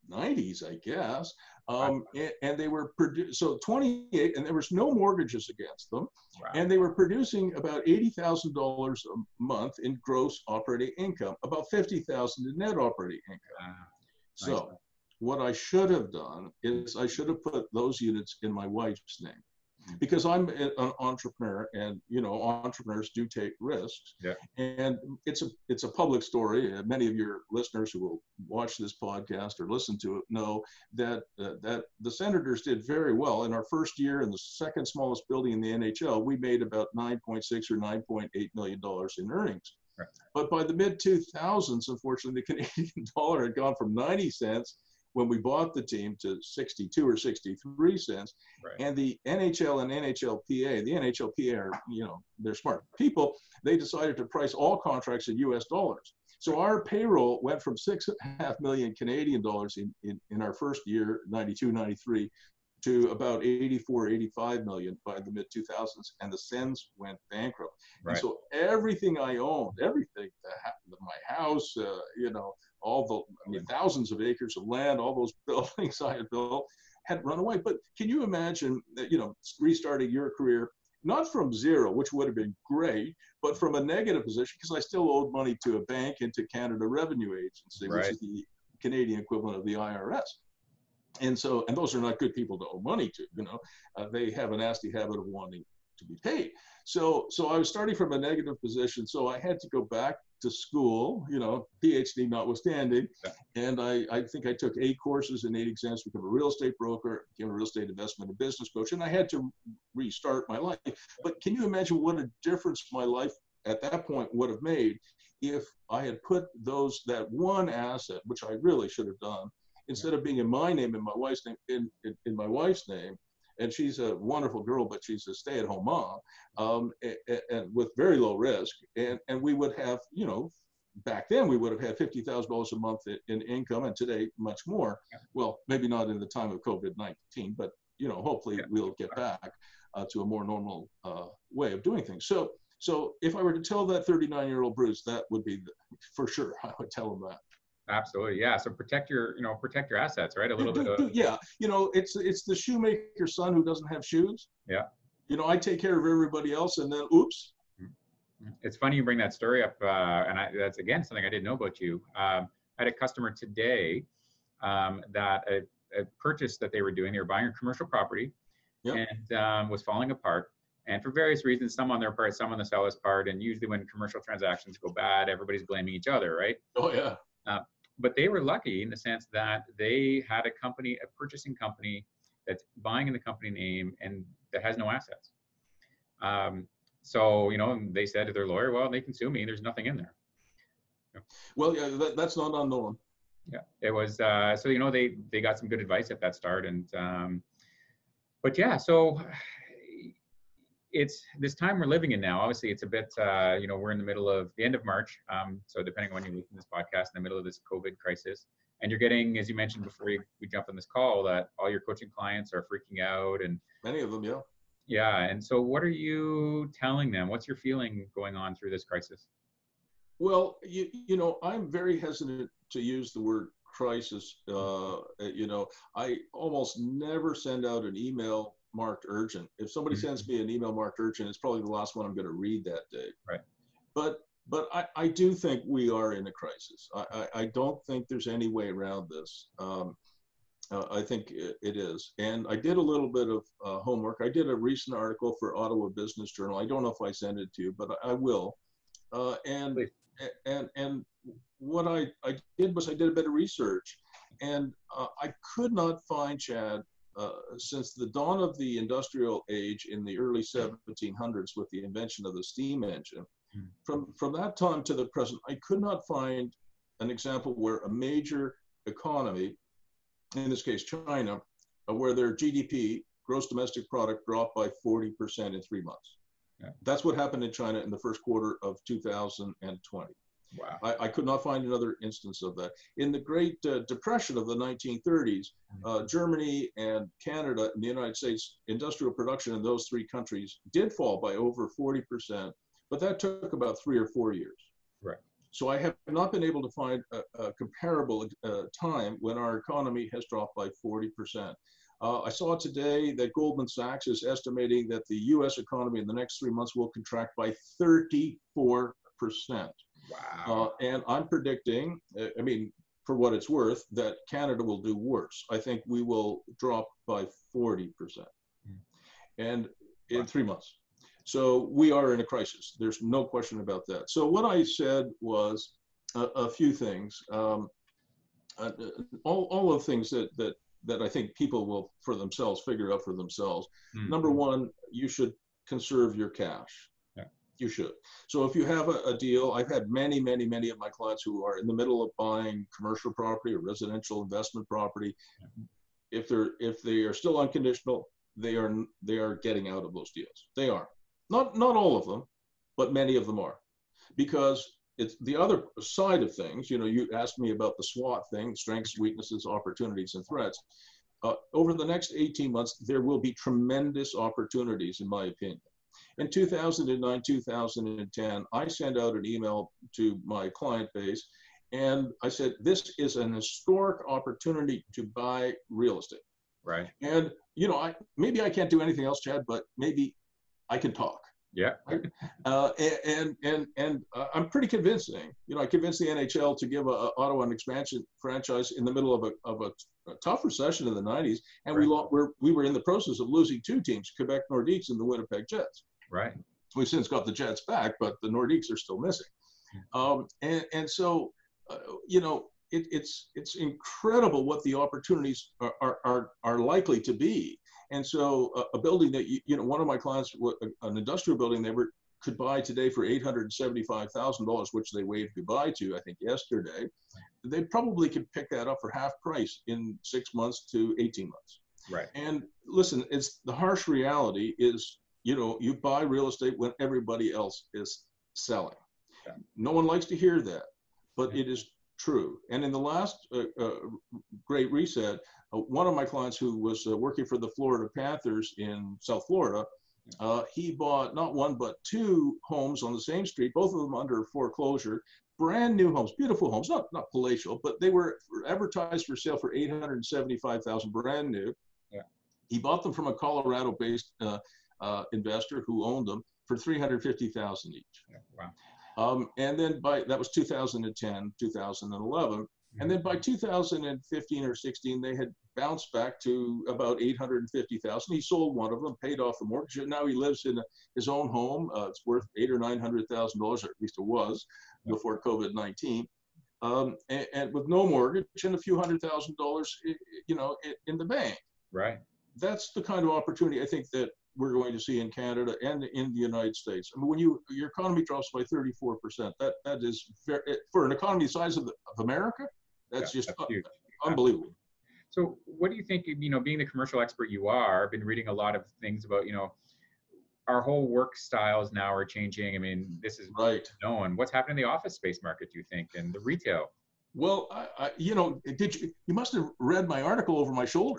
nineties, I guess. Um, and, and they were produ- so twenty-eight, and there was no mortgages against them, Wow. and they were producing about eighty thousand dollars a month in gross operating income, about fifty thousand dollars in net operating income. Wow. So Nice. what I should have done is I should have put those units in my wife's name, because I'm an entrepreneur, and you know, entrepreneurs do take risks. Yeah. And it's a it's a public story. Many of your listeners who will watch this podcast or listen to it know that uh, that the Senators did very well in our first year in the second smallest building in the N H L. We made about nine point six or nine point eight million dollars in earnings. Right. But by the mid two thousands, unfortunately, the Canadian dollar had gone from ninety cents when we bought the team to sixty-two or sixty-three cents. Right. And the N H L and N H L P A, the N H L P A are, you know, they're smart people. They decided to price all contracts in U S dollars. So our payroll went from six and a half million Canadian dollars in, in, in our first year, ninety-two, ninety-three, to about eighty-four, eighty-five million by the mid two thousands, and the Sens went bankrupt. Right. And so everything I owned, everything, the, my house, uh, you know, all the, I mean, thousands of acres of land, all those buildings I had built had run away. But can you imagine that, you know, restarting your career, not from zero, which would have been great, but from a negative position, because I still owed money to a bank and to Canada Revenue Agency, Right. which is the Canadian equivalent of the I R S. And so, and those are not good people to owe money to, you know, uh, they have a nasty habit of wanting to be paid. So, so I was starting from a negative position. So I had to go back to school, you know, PhD notwithstanding. Yeah. And I, I think I took eight courses and eight exams to become a real estate broker, became a real estate investment and business coach. And I had to restart my life. But can you imagine what a difference my life at that point would have made if I had put those, that one asset, which I really should have done, instead of being in my name and my wife's name, in, in, in my wife's name. And she's a wonderful girl, but she's a stay-at-home mom, um, and, and with very low risk. And, and we would have, you know, back then we would have had fifty thousand dollars a month in, in income, and today much more. Well, maybe not in the time of COVID nineteen, but, you know, hopefully Yeah. we'll get back uh, to a more normal uh, way of doing things. So, so if I were to tell that thirty-nine-year-old Bruce, that would be the, for sure, I would tell him that. Absolutely. Yeah. So protect your, you know, protect your assets, right? A little Do- bit do- of, yeah, you know, it's it's the shoemaker's son who doesn't have shoes. Yeah. You know, I take care of everybody else, and then oops. It's funny you bring that story up, uh, and I, that's again something I didn't know about you. Um, I had a customer today um, that a, a purchase that they were doing, they were buying a commercial property, Yep. and um, was falling apart. And for various reasons, some on their part, some on the seller's part, and usually when commercial transactions go bad, everybody's blaming each other, right? Oh yeah. But they were lucky in the sense that they had a company, a purchasing company that's buying in the company name and that has no assets. Um, so, you know, they said to their lawyer, well, they can sue me. There's nothing in there. Well, yeah, that, that's not unknown. Yeah, it was, uh, so, you know, they, they got some good advice at that start. And, um, but yeah, so it's this time we're living in now. Obviously, it's a bit, uh, you know, we're in the middle of the end of March. Um, so depending on when you listen to this podcast, in the middle of this COVID crisis, and you're getting, as you mentioned before we, we jumped on this call, that all your coaching clients are freaking out, and Many of them, yeah. yeah. And so, what are you telling them? What's your feeling going on through this crisis? Well, you you know, I'm very hesitant to use the word crisis. Uh, you know, I almost never send out an email marked urgent. If somebody Mm-hmm. sends me an email marked urgent, it's probably the last one I'm going to read that day. Right. But but I, I do think we are in a crisis. I, I, I don't think there's any way around this. Um, uh, I think it, it is. And I did a little bit of uh, homework. I did a recent article for Ottawa Business Journal. I don't know if I sent it to you, but I, I will. Uh, and, Please. and and what I, I did was I did a bit of research, and uh, I could not find, Chad, uh, since the dawn of the industrial age in the early seventeen hundreds with the invention of the steam engine, Hmm. from, from that time to the present, I could not find an example where a major economy, in this case China, uh, where their G D P, gross domestic product, dropped by forty percent in three months. Yeah. That's what happened in China in the first quarter of two thousand twenty. Wow. I, I could not find another instance of that. In the Great uh, Depression of the nineteen thirties, uh, Germany and Canada and the United States, industrial production in those three countries did fall by over forty percent, but that took about three or four years. Right. so I have not been able to find a, a comparable uh, time when our economy has dropped by forty percent. Uh, I saw today that Goldman Sachs is estimating that the U S economy in the next three months will contract by thirty-four percent. Wow. Uh, and I'm predicting, I mean, for what it's worth, that Canada will do worse. I think we will drop by forty percent. Mm. And in wow. three months. So we are in a crisis. There's no question about that. So what I said was a, a few things, um, uh, all, all of the things that, that, that I think people will for themselves figure out for themselves. Mm-hmm. Number one, you should conserve your cash. Yeah. You should. So if you have a, a deal, I've had many, many, many of my clients who are in the middle of buying commercial property or residential investment property. Yeah. If they're if they are still unconditional, they are they are getting out of those deals. They are. Not not all of them, but many of them are, because it's the other side of things. You know, you asked me about the SWOT thing: strengths, weaknesses, opportunities, and threats. Uh, over the next eighteen months, there will be tremendous opportunities, in my opinion. In two thousand nine, two thousand ten, I sent out an email to my client base, and I said, "This is an historic opportunity to buy real estate." Right. And you know, I maybe I can't do anything else, Chad, but maybe I can talk. Yeah. Right? Uh, and and and uh, I'm pretty convincing. You know, I convinced the N H L to give a, a Ottawa an expansion franchise in the middle of a of a, a tough recession in the nineties, and right. we lo- we're, we were in the process of losing two teams, Quebec Nordiques and the Winnipeg Jets. Right. We've since got the Jets back, but the Nordiques are still missing. Um, and and so, uh, you know, it, it's it's incredible what the opportunities are are are, are likely to be. And so uh, a building that, you, you know, one of my clients, an industrial building they were, could buy today for eight hundred seventy-five thousand dollars, which they waved goodbye to, I think, yesterday. They probably could pick that up for half price in six months to eighteen months. Right. And listen, it's the harsh reality is, you know, you buy real estate when everybody else is selling. Yeah. No one likes to hear that, but yeah. it is true. And in the last uh, uh, Great Reset, uh, one of my clients who was uh, working for the Florida Panthers in South Florida, uh, he bought not one but two homes on the same street, both of them under foreclosure, brand new homes, beautiful homes, not not palatial, but they were advertised for sale for eight hundred seventy-five thousand dollars, brand new. Yeah. He bought them from a Colorado-based uh, uh, investor who owned them for three hundred fifty thousand dollars each. Yeah. Wow. Um, and then by, that was two thousand ten, two thousand eleven. Mm-hmm. And then by two thousand fifteen or sixteen, they had bounced back to about eight hundred fifty thousand. He sold one of them, paid off the mortgage, and now he lives in a, his own home. Uh, it's worth eight or nine hundred thousand dollars, or at least it was yeah. before COVID nineteen, um, and, and with no mortgage and a few hundred thousand dollars, you know, in, in the bank. Right. That's the kind of opportunity I think that we're going to see in Canada and in the United States. I mean, when you your economy drops by thirty-four percent, that that is very, for an economy the size of, the, of America, that's yeah, just that's huge. Uh, unbelievable. So what do you think, you know, being the commercial expert you are, I've been reading a lot of things about, you know, our whole work styles now are changing. I mean, this is right. known. What's happening in the office space market, do you think, and the retail? Well, I, I, you know, did you, you must have read my article over my shoulder.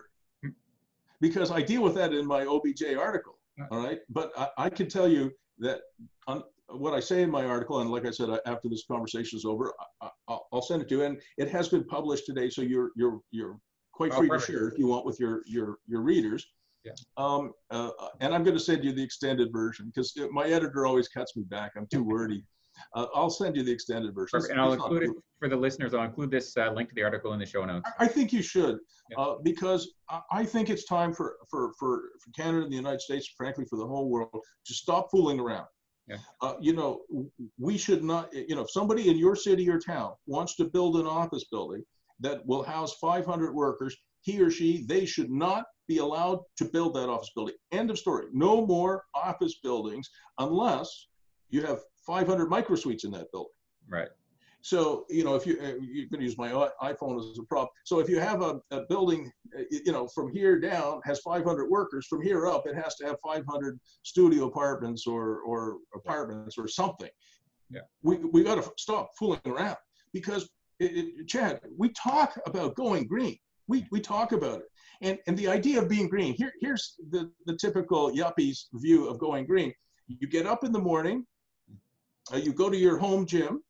Because I deal with that in my O B J article, all right? But I, I can tell you that on what I say in my article, and like I said, after this conversation is over, I, I, I'll send it to you, and it has been published today, so you're you're you're quite free oh, to share if you want with your your your readers. Yeah. Um, uh, and I'm going to send you the extended version because my editor always cuts me back. I'm too wordy. Uh, I'll send you the extended version. Perfect. And I'll it's include it for the listeners. I'll include this uh, link to the article in the show notes. I think you should, yeah. uh, because I think it's time for, for, for, for Canada and the United States, frankly, for the whole world, to stop fooling around. Yeah. Uh, you know, we should not, you know, if somebody in your city or town wants to build an office building that will house five hundred workers, he or she, they should not be allowed to build that office building. End of story. No more office buildings unless you have five hundred micro suites in that building. Right. So, you know, if you, uh, you can use my iPhone as a prop. So if you have a, a building, uh, you know, from here down has five hundred workers, from here up, it has to have five hundred studio apartments or, or apartments or something. Yeah. We, we got to stop fooling around because, it, it, Chad, we talk about going green. We, we talk about it. And, and the idea of being green, here, here's the, the typical yuppies view of going green. You get up in the morning, Uh, you go to your home gym,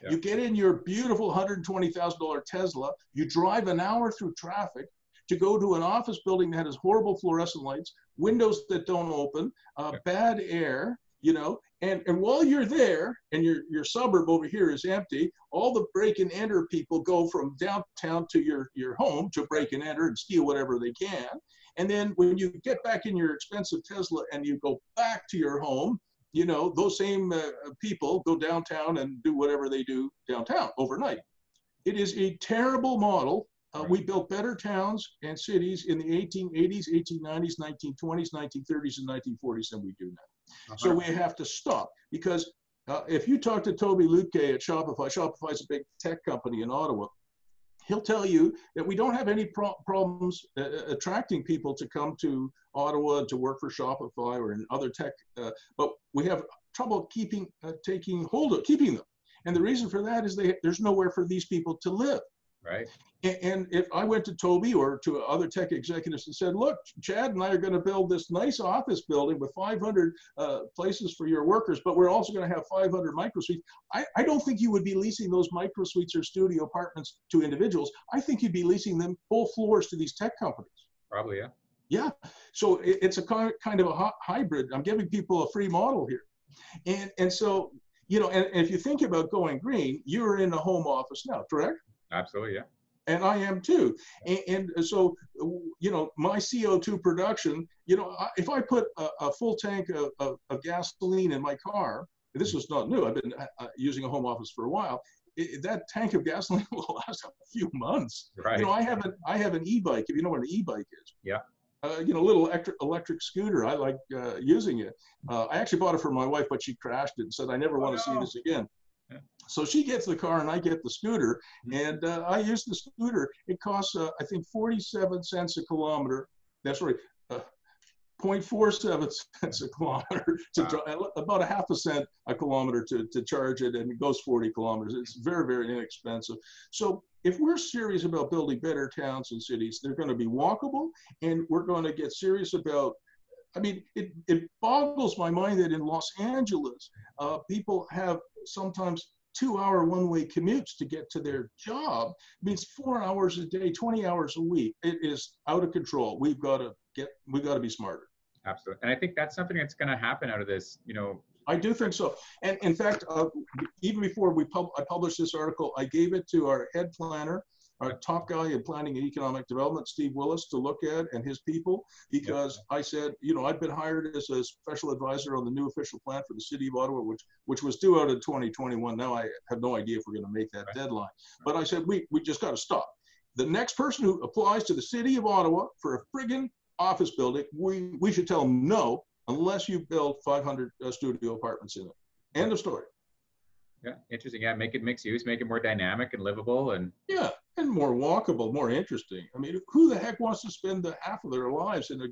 Yeah. You get in your beautiful one hundred twenty thousand dollars Tesla, you drive an hour through traffic to go to an office building that has horrible fluorescent lights, windows that don't open, uh, yeah. bad air, you know, and, and while you're there and your, your suburb over here is empty, all the break and enter people go from downtown to your, your home to break and enter and steal whatever they can. And then when you get back in your expensive Tesla and you go back to your home, you know, those same uh, people go downtown and do whatever they do downtown overnight. It is a terrible model. Uh, right. We built better towns and cities in the eighteen eighties, eighteen nineties, nineteen twenties, nineteen thirties, and nineteen forties than we do now. Uh-huh. So we have to stop, because uh, if you talk to Toby Lutke at Shopify, Shopify is a big tech company in Ottawa, he'll tell you that we don't have any pro- problems uh, attracting people to come to Ottawa to work for Shopify or in other tech, uh, but we have trouble keeping, uh, taking hold of, keeping them. And the reason for that is they, there's nowhere for these people to live. Right. And, and if I went to Toby or to other tech executives and said, look, Chad and I are going to build this nice office building with five hundred uh, places for your workers, but we're also going to have five hundred micro suites. I, I don't think you would be leasing those micro suites or studio apartments to individuals. I think you'd be leasing them full floors to these tech companies. Probably, yeah. Yeah. So it, it's a kind of a hybrid. I'm giving people a free model here. And, and so, you know, and, and if you think about going green, you're in a home office now, correct? Absolutely, yeah. And I am too. And, and so, you know, my C O two production, you know, if I put a, a full tank of, of, of gasoline in my car, this was not new, I've been uh, using a home office for a while, it, that tank of gasoline will last a few months. Right. You know, I have, an, I have an e-bike, if you know what an e-bike is. Yeah. Uh, you know, a little electric, electric scooter. I like uh, using it. Uh, I actually bought it for my wife, but she crashed it and said, I never want to see this again. Yeah. So she gets the car and I get the scooter, and uh, I use the scooter. It costs, uh, I think, forty-seven cents a kilometer. That's right, uh, zero point four seven cents a kilometer, to wow. drive, about a half a cent a kilometer to, to charge it, and it goes forty kilometers. It's very, very inexpensive. So if we're serious about building better towns and cities, they're going to be walkable, and we're going to get serious about, I mean, it, it boggles my mind that in Los Angeles, uh, people have sometimes two-hour one-way commutes to get to their job. It means four hours a day, twenty hours a week. It is out of control. We've got to get, we've got to be smarter. Absolutely. And I think that's something that's going to happen out of this, you know. I do think so. And in fact, uh, even before we pub- I published this article, I gave it to our head planner, our top guy in planning and economic development, Steve Willis, to look at, and his people, because yep. I said, you know, I've been hired as a special advisor on the new official plan for the city of Ottawa, which which was due out in twenty twenty-one. Now I have no idea if we're going to make that right. deadline. But I said, we, we just got to stop. The next person who applies to the city of Ottawa for a friggin' office building, we, we should tell them no, unless you build five hundred uh, studio apartments in it. End of story. Yeah, interesting. Yeah, make it mixed use, make it more dynamic and livable, and yeah, and more walkable, more interesting. I mean, who the heck wants to spend the half of their lives in a,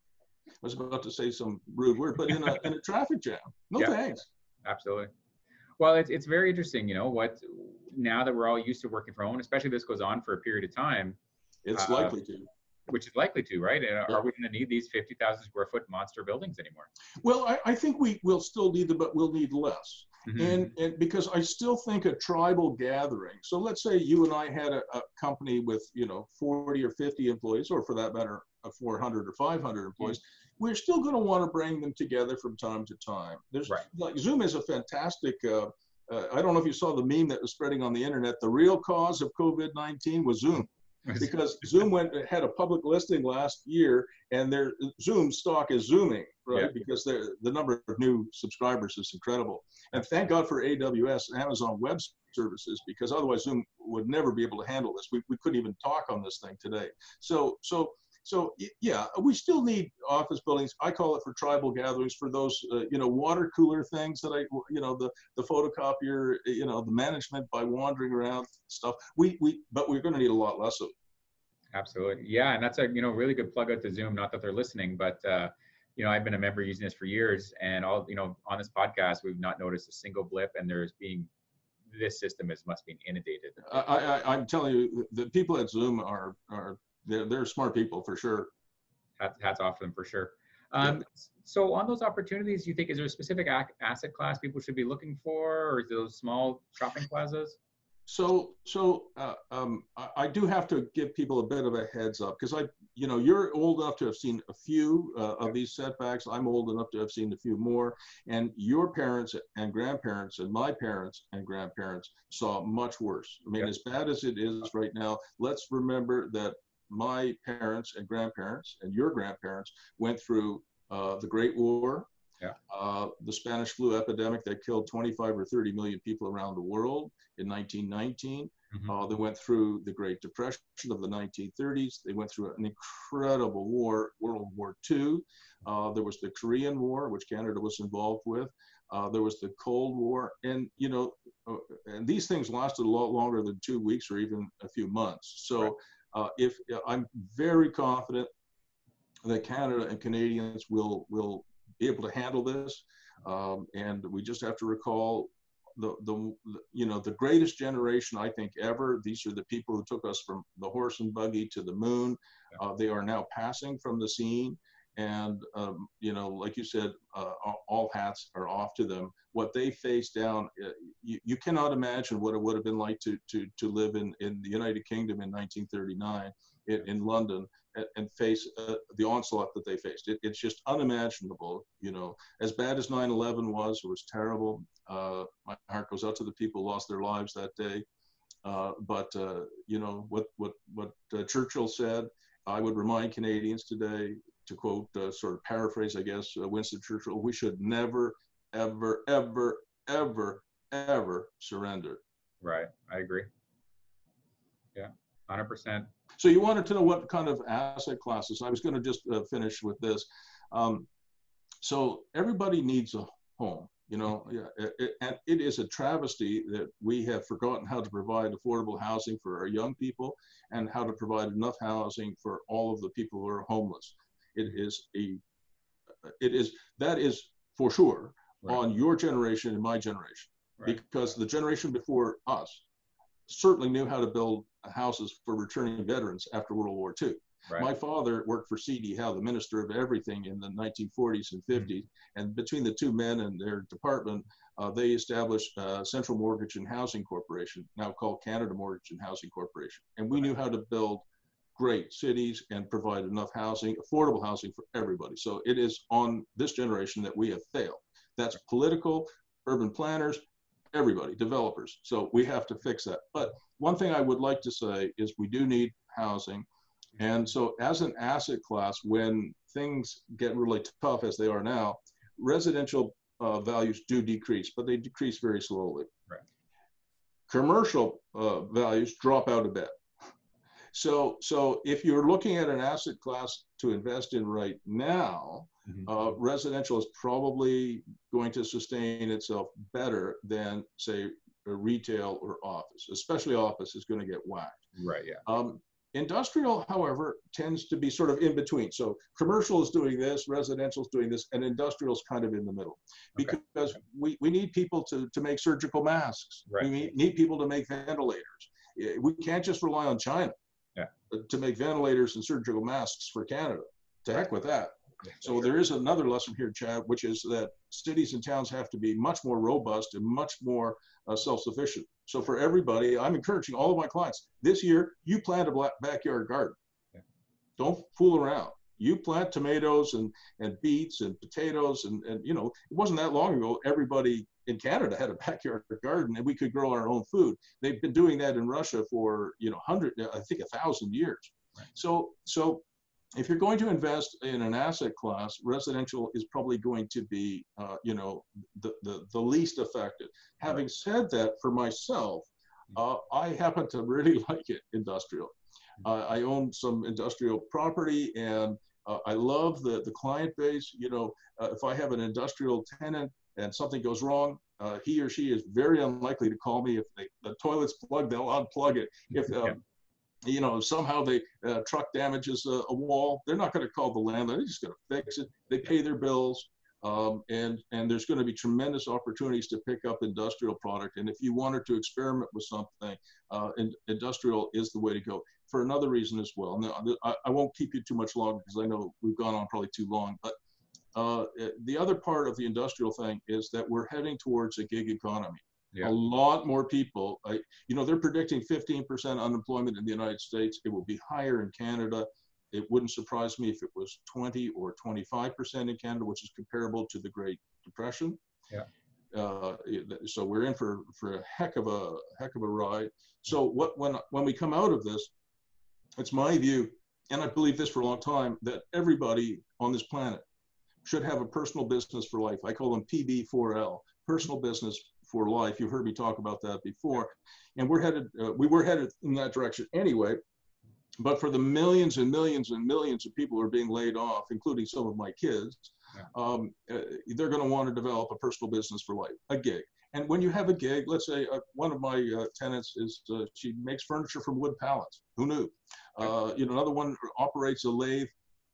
I was about to say some rude word, but in a in a traffic jam? No yeah, thanks. Absolutely. Well, it's it's very interesting, you know, what now that we're all used to working from home, especially if this goes on for a period of time. It's uh, likely to. Which is likely to, right? And yeah. Are we going to need these fifty thousand square foot monster buildings anymore? Well, I, I think we will still need them, but we'll need less. Mm-hmm. And and because I still think a tribal gathering. So let's say you and I had a, a company with, you know, forty or fifty employees, or for that matter, a four hundred or five hundred employees. Mm-hmm. We're still going to want to bring them together from time to time. There's right. like Zoom is a fantastic. Uh, uh, I don't know if you saw the meme that was spreading on the internet. The real cause of COVID nineteen was Zoom. Because Zoom went had a public listing last year, and their Zoom stock is zooming, right? Yeah. Because the number of new subscribers is incredible. And thank God for A W S, Amazon Web Services, because otherwise Zoom would never be able to handle this. We, we couldn't even talk on this thing today. So so so yeah, we still need office buildings. I call it for tribal gatherings, for those uh, you know, water cooler things that I you know the the photocopier, you know, the management by wandering around stuff. We we but we're going to need a lot less of it. Absolutely. Yeah. And that's a, you know, really good plug out to Zoom. Not that they're listening, but, uh, you know, I've been a member using this for years, and all, you know, on this podcast, we've not noticed a single blip, and there's being, this system is, must be inundated. I, I, I'm telling you, the people at Zoom are, are, they're, they're smart people for sure. Hats, hats off to them for sure. Um, so on those opportunities, you think, is there a specific ac- asset class people should be looking for, or is those small shopping plazas? So, so uh, um, I, I do have to give people a bit of a heads up because I, you know, you're old enough to have seen a few uh, of these setbacks. I'm old enough to have seen a few more, and your parents and grandparents and my parents and grandparents saw much worse. I mean, yep. As bad as it is right now, let's remember that my parents and grandparents and your grandparents went through uh, the Great War. Yeah. Uh, the Spanish flu epidemic that killed twenty-five or thirty million people around the world in nineteen nineteen. Mm-hmm. Uh, they went through the Great Depression of the nineteen thirties. They went through an incredible war, World War Two. Uh, there was the Korean War, which Canada was involved with. Uh, there was the Cold War. And, you know, uh, and these things lasted a lot longer than two weeks or even a few months. So uh, if uh, I'm very confident that Canada and Canadians will will be able to handle this, um, and we just have to recall the, the the you know the greatest generation I think ever. These are the people who took us from the horse and buggy to the moon. Uh, they are now passing from the scene, and um, you know, like you said, uh, all hats are off to them. What they faced down, uh, you, you cannot imagine what it would have been like to to to live in in the United Kingdom in nineteen thirty-nine in, in London. And face uh, the onslaught that they faced. It, it's just unimaginable, you know. As bad as nine eleven was, it was terrible. Uh, my heart goes out to the people who lost their lives that day. Uh, but uh, you know what what what uh, Churchill said. I would remind Canadians today, to quote, uh, sort of paraphrase, I guess, uh, Winston Churchill: "We should never, ever, ever, ever, ever surrender." Right. I agree. Yeah, one hundred percent. So you wanted to know what kind of asset classes. I was going to just uh, finish with this. Um, so everybody needs a home, you know, it, it, and it is a travesty that we have forgotten how to provide affordable housing for our young people and how to provide enough housing for all of the people who are homeless. It is a, it is, that is for sure right. on your generation and my generation, right. because the generation before us certainly knew how to build houses for returning veterans after World War Two. Right. My father worked for C D Howe, the minister of everything in the nineteen forties and fifties. Mm-hmm. And between the two men and their department, uh, they established uh, Central Mortgage and Housing Corporation, now called Canada Mortgage and Housing Corporation. And we right. knew how to build great cities and provide enough housing, affordable housing for everybody. So it is on this generation that we have failed. That's right. Political, urban planners, everybody, developers. So we have to fix that. But one thing I would like to say is we do need housing. And so as an asset class, when things get really tough as they are now, residential uh, values do decrease, but they decrease very slowly. Right. Commercial uh, values drop out a bit. So, so if you're looking at an asset class to invest in right now, mm-hmm. uh, residential is probably going to sustain itself better than, say, a retail or office. Especially office is going to get whacked. Right. Yeah. Um, industrial, however, tends to be sort of in between. So commercial is doing this, residential is doing this, and industrial is kind of in the middle. Because okay. we, we need people to, to make surgical masks. Right. We need, need people to make ventilators. We can't just rely on China. Yeah. To make ventilators and surgical masks for Canada. To heck with that. Yeah, so sure. There is another lesson here, Chad, which is that cities and towns have to be much more robust and much more uh, self-sufficient. So for everybody, I'm encouraging all of my clients, this year, you plant a black backyard garden. Yeah. Don't fool around. You plant tomatoes and, and beets and potatoes. And, and, you know, it wasn't that long ago, everybody in Canada had a backyard garden and we could grow our own food. They've been doing that in Russia for, you know, hundred, I think a thousand years. Right. So, so if you're going to invest in an asset class, residential is probably going to be, uh, you know, the, the, the least affected. Right. Having said that, for myself, uh, I happen to really like it, industrial. Uh, I own some industrial property and uh, I love the, the client base. You know, uh, if I have an industrial tenant and something goes wrong, uh, he or she is very unlikely to call me. If they, the toilet's plugged, they'll unplug it. If um, yeah. you know, somehow they uh, truck damages a, a wall, they're not going to call the landlord. They're just going to fix it. They pay their bills, um, and and there's going to be tremendous opportunities to pick up industrial product. And if you wanted to experiment with something, uh, in, industrial is the way to go. For another reason as well. Now, I, I won't keep you too much longer because I know we've gone on probably too long. But Uh, the other part of the industrial thing is that we're heading towards a gig economy. Yeah. A lot more people, uh, you know, they're predicting fifteen percent unemployment in the United States. It will be higher in Canada. It wouldn't surprise me if it was twenty or twenty-five percent in Canada, which is comparable to the Great Depression. Yeah. Uh, so we're in for, for a heck of a heck of a ride. So what when when we come out of this, it's my view, and I believe this for a long time, that everybody on this planet should have a personal business for life. I call them P B four L, personal business for life. You've heard me talk about that before, and we're headed. Uh, we were headed in that direction anyway. But for the millions and millions and millions of people who are being laid off, including some of my kids, yeah. um, uh, they're going to want to develop a personal business for life, a gig. And when you have a gig, let's say uh, one of my uh, tenants is, uh, she makes furniture from wood pallets. Who knew? Uh, you know, another one operates a lathe,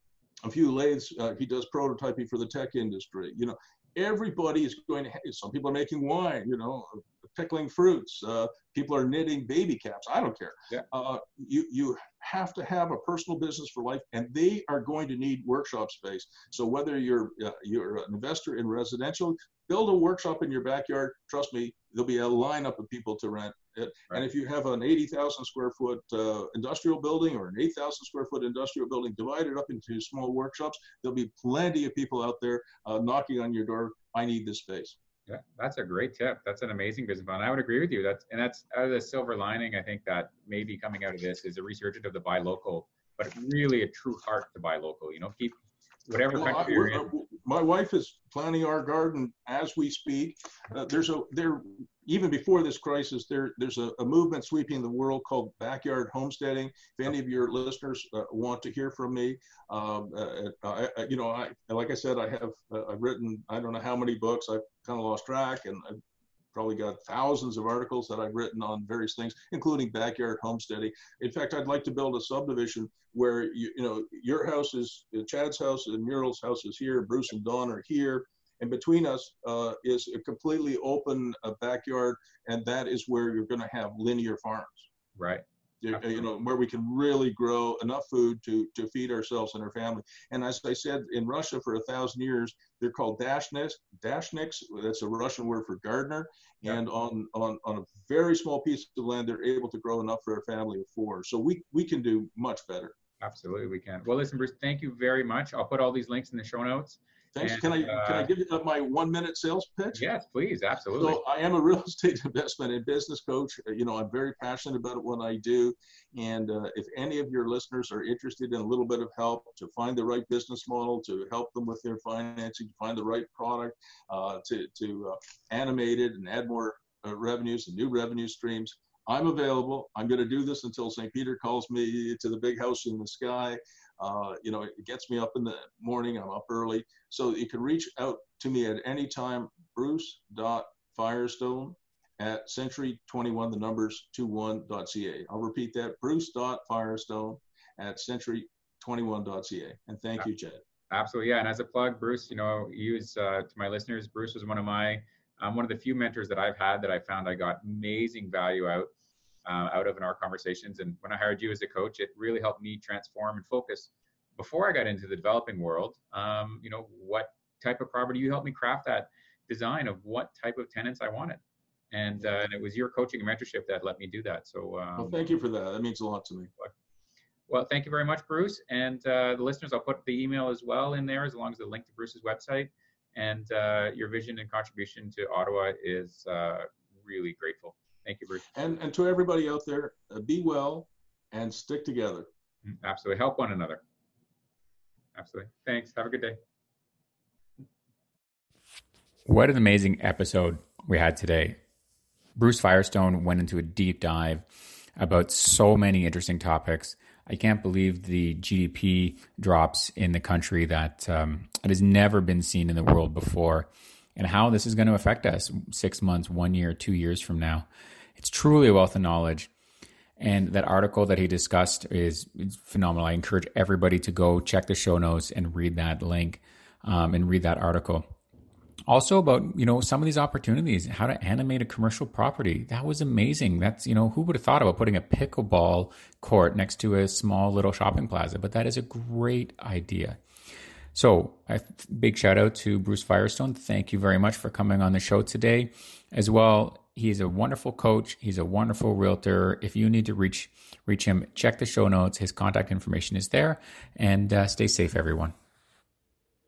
a few lathes. Uh, he does prototyping for the tech industry. You know, everybody is going to, have, some people are making wine, you know, pickling fruits. Uh, people are knitting baby caps. I don't care. Yeah. Uh, you, you have to have a personal business for life, and they are going to need workshop space. So whether you're, uh, you're an investor in residential, build a workshop in your backyard. Trust me, there'll be a lineup of people to rent it. Right. And if you have an eighty thousand square foot uh, industrial building or an eight thousand square foot industrial building divided up into small workshops, there'll be plenty of people out there uh, knocking on your door. I need this space. Yeah, that's a great tip. That's an amazing business plan. I would agree with you. That's and that's out of the silver lining. I think that maybe coming out of this is a resurgence of the buy local, but really a true heart to buy local. You know, keep whatever Well, country I, you're in. my wife is planting our garden as we speak. Uh, there's a there even before this crisis, there there's a, a movement sweeping the world called backyard homesteading. If any of your listeners uh, want to hear from me, um, uh, I, I, you know, I like I said, I have uh, I've written I don't know how many books. I've kind of lost track, and I've probably got thousands of articles that I've written on various things, including backyard homesteading. In fact, I'd like to build a subdivision where you you know your house is Chad's house and Muriel's house is here, Bruce and Dawn are here. And between us uh, is a completely open uh, backyard, and that is where you're going to have linear farms. Right. You, you know, where we can really grow enough food to to feed ourselves and our family. And as I said, in Russia for a thousand years, they're called dashniks. Dashniks, that's a Russian word for gardener. Yeah. And on, on, on a very small piece of land, they're able to grow enough for a family of four. So we, we can do much better. Absolutely, we can. Well, listen, Bruce, thank you very much. I'll put all these links in the show notes. Thanks. And, can I uh, can I give you my one minute sales pitch? Yes, please. Absolutely. So I am a real estate investment and business coach. You know, I'm very passionate about what I do. And uh, if any of your listeners are interested in a little bit of help to find the right business model, to help them with their financing, to find the right product, uh, to, to uh, animate it and add more uh, revenues and new revenue streams, I'm available. I'm going to do this until Saint Peter calls me to the big house in the sky. Uh, you know, it gets me up in the morning. I'm up early. So you can reach out to me at any time, bruce dot firestone at century twenty-one, the numbers twenty-one dot c a. I'll repeat that, bruce dot firestone at century twenty-one dot c a. And thank yeah. you, Chad. Absolutely. Yeah. And as a plug, Bruce, you know, use uh, to my listeners, Bruce was one of my, um, one of the few mentors that I've had that I found I got amazing value out. Uh, out of in our conversations. And when I hired you as a coach, it really helped me transform and focus before I got into the developing world. Um, you know, what type of property, you helped me craft that design of what type of tenants I wanted. And, uh, and it was your coaching and mentorship that let me do that. So, um, well, thank you for that. That means a lot to me. Well, thank you very much, Bruce. And uh, the listeners, I'll put the email as well in there, as long as the link to Bruce's website. And uh, your vision and contribution to Ottawa is uh, really grateful. Thank you, Bruce. And and to everybody out there, uh, be well and stick together. Absolutely. Help one another. Absolutely. Thanks. Have a good day. What an amazing episode we had today. Bruce Firestone went into a deep dive about so many interesting topics. I can't believe the G D P drops in the country that um, it has never been seen in the world before, and how this is going to affect us six months, one year, two years from now. It's truly a wealth of knowledge. And that article that he discussed is, is phenomenal. I encourage everybody to go check the show notes and read that link um, and read that article. Also about, you know, some of these opportunities, how to animate a commercial property. That was amazing. That's, you know, who would have thought about putting a pickleball court next to a small little shopping plaza? But that is a great idea. So a big shout out to Bruce Firestone. Thank you very much for coming on the show today. As well, he's a wonderful coach. He's a wonderful realtor. If you need to reach reach him, check the show notes. His contact information is there. And uh, stay safe, everyone.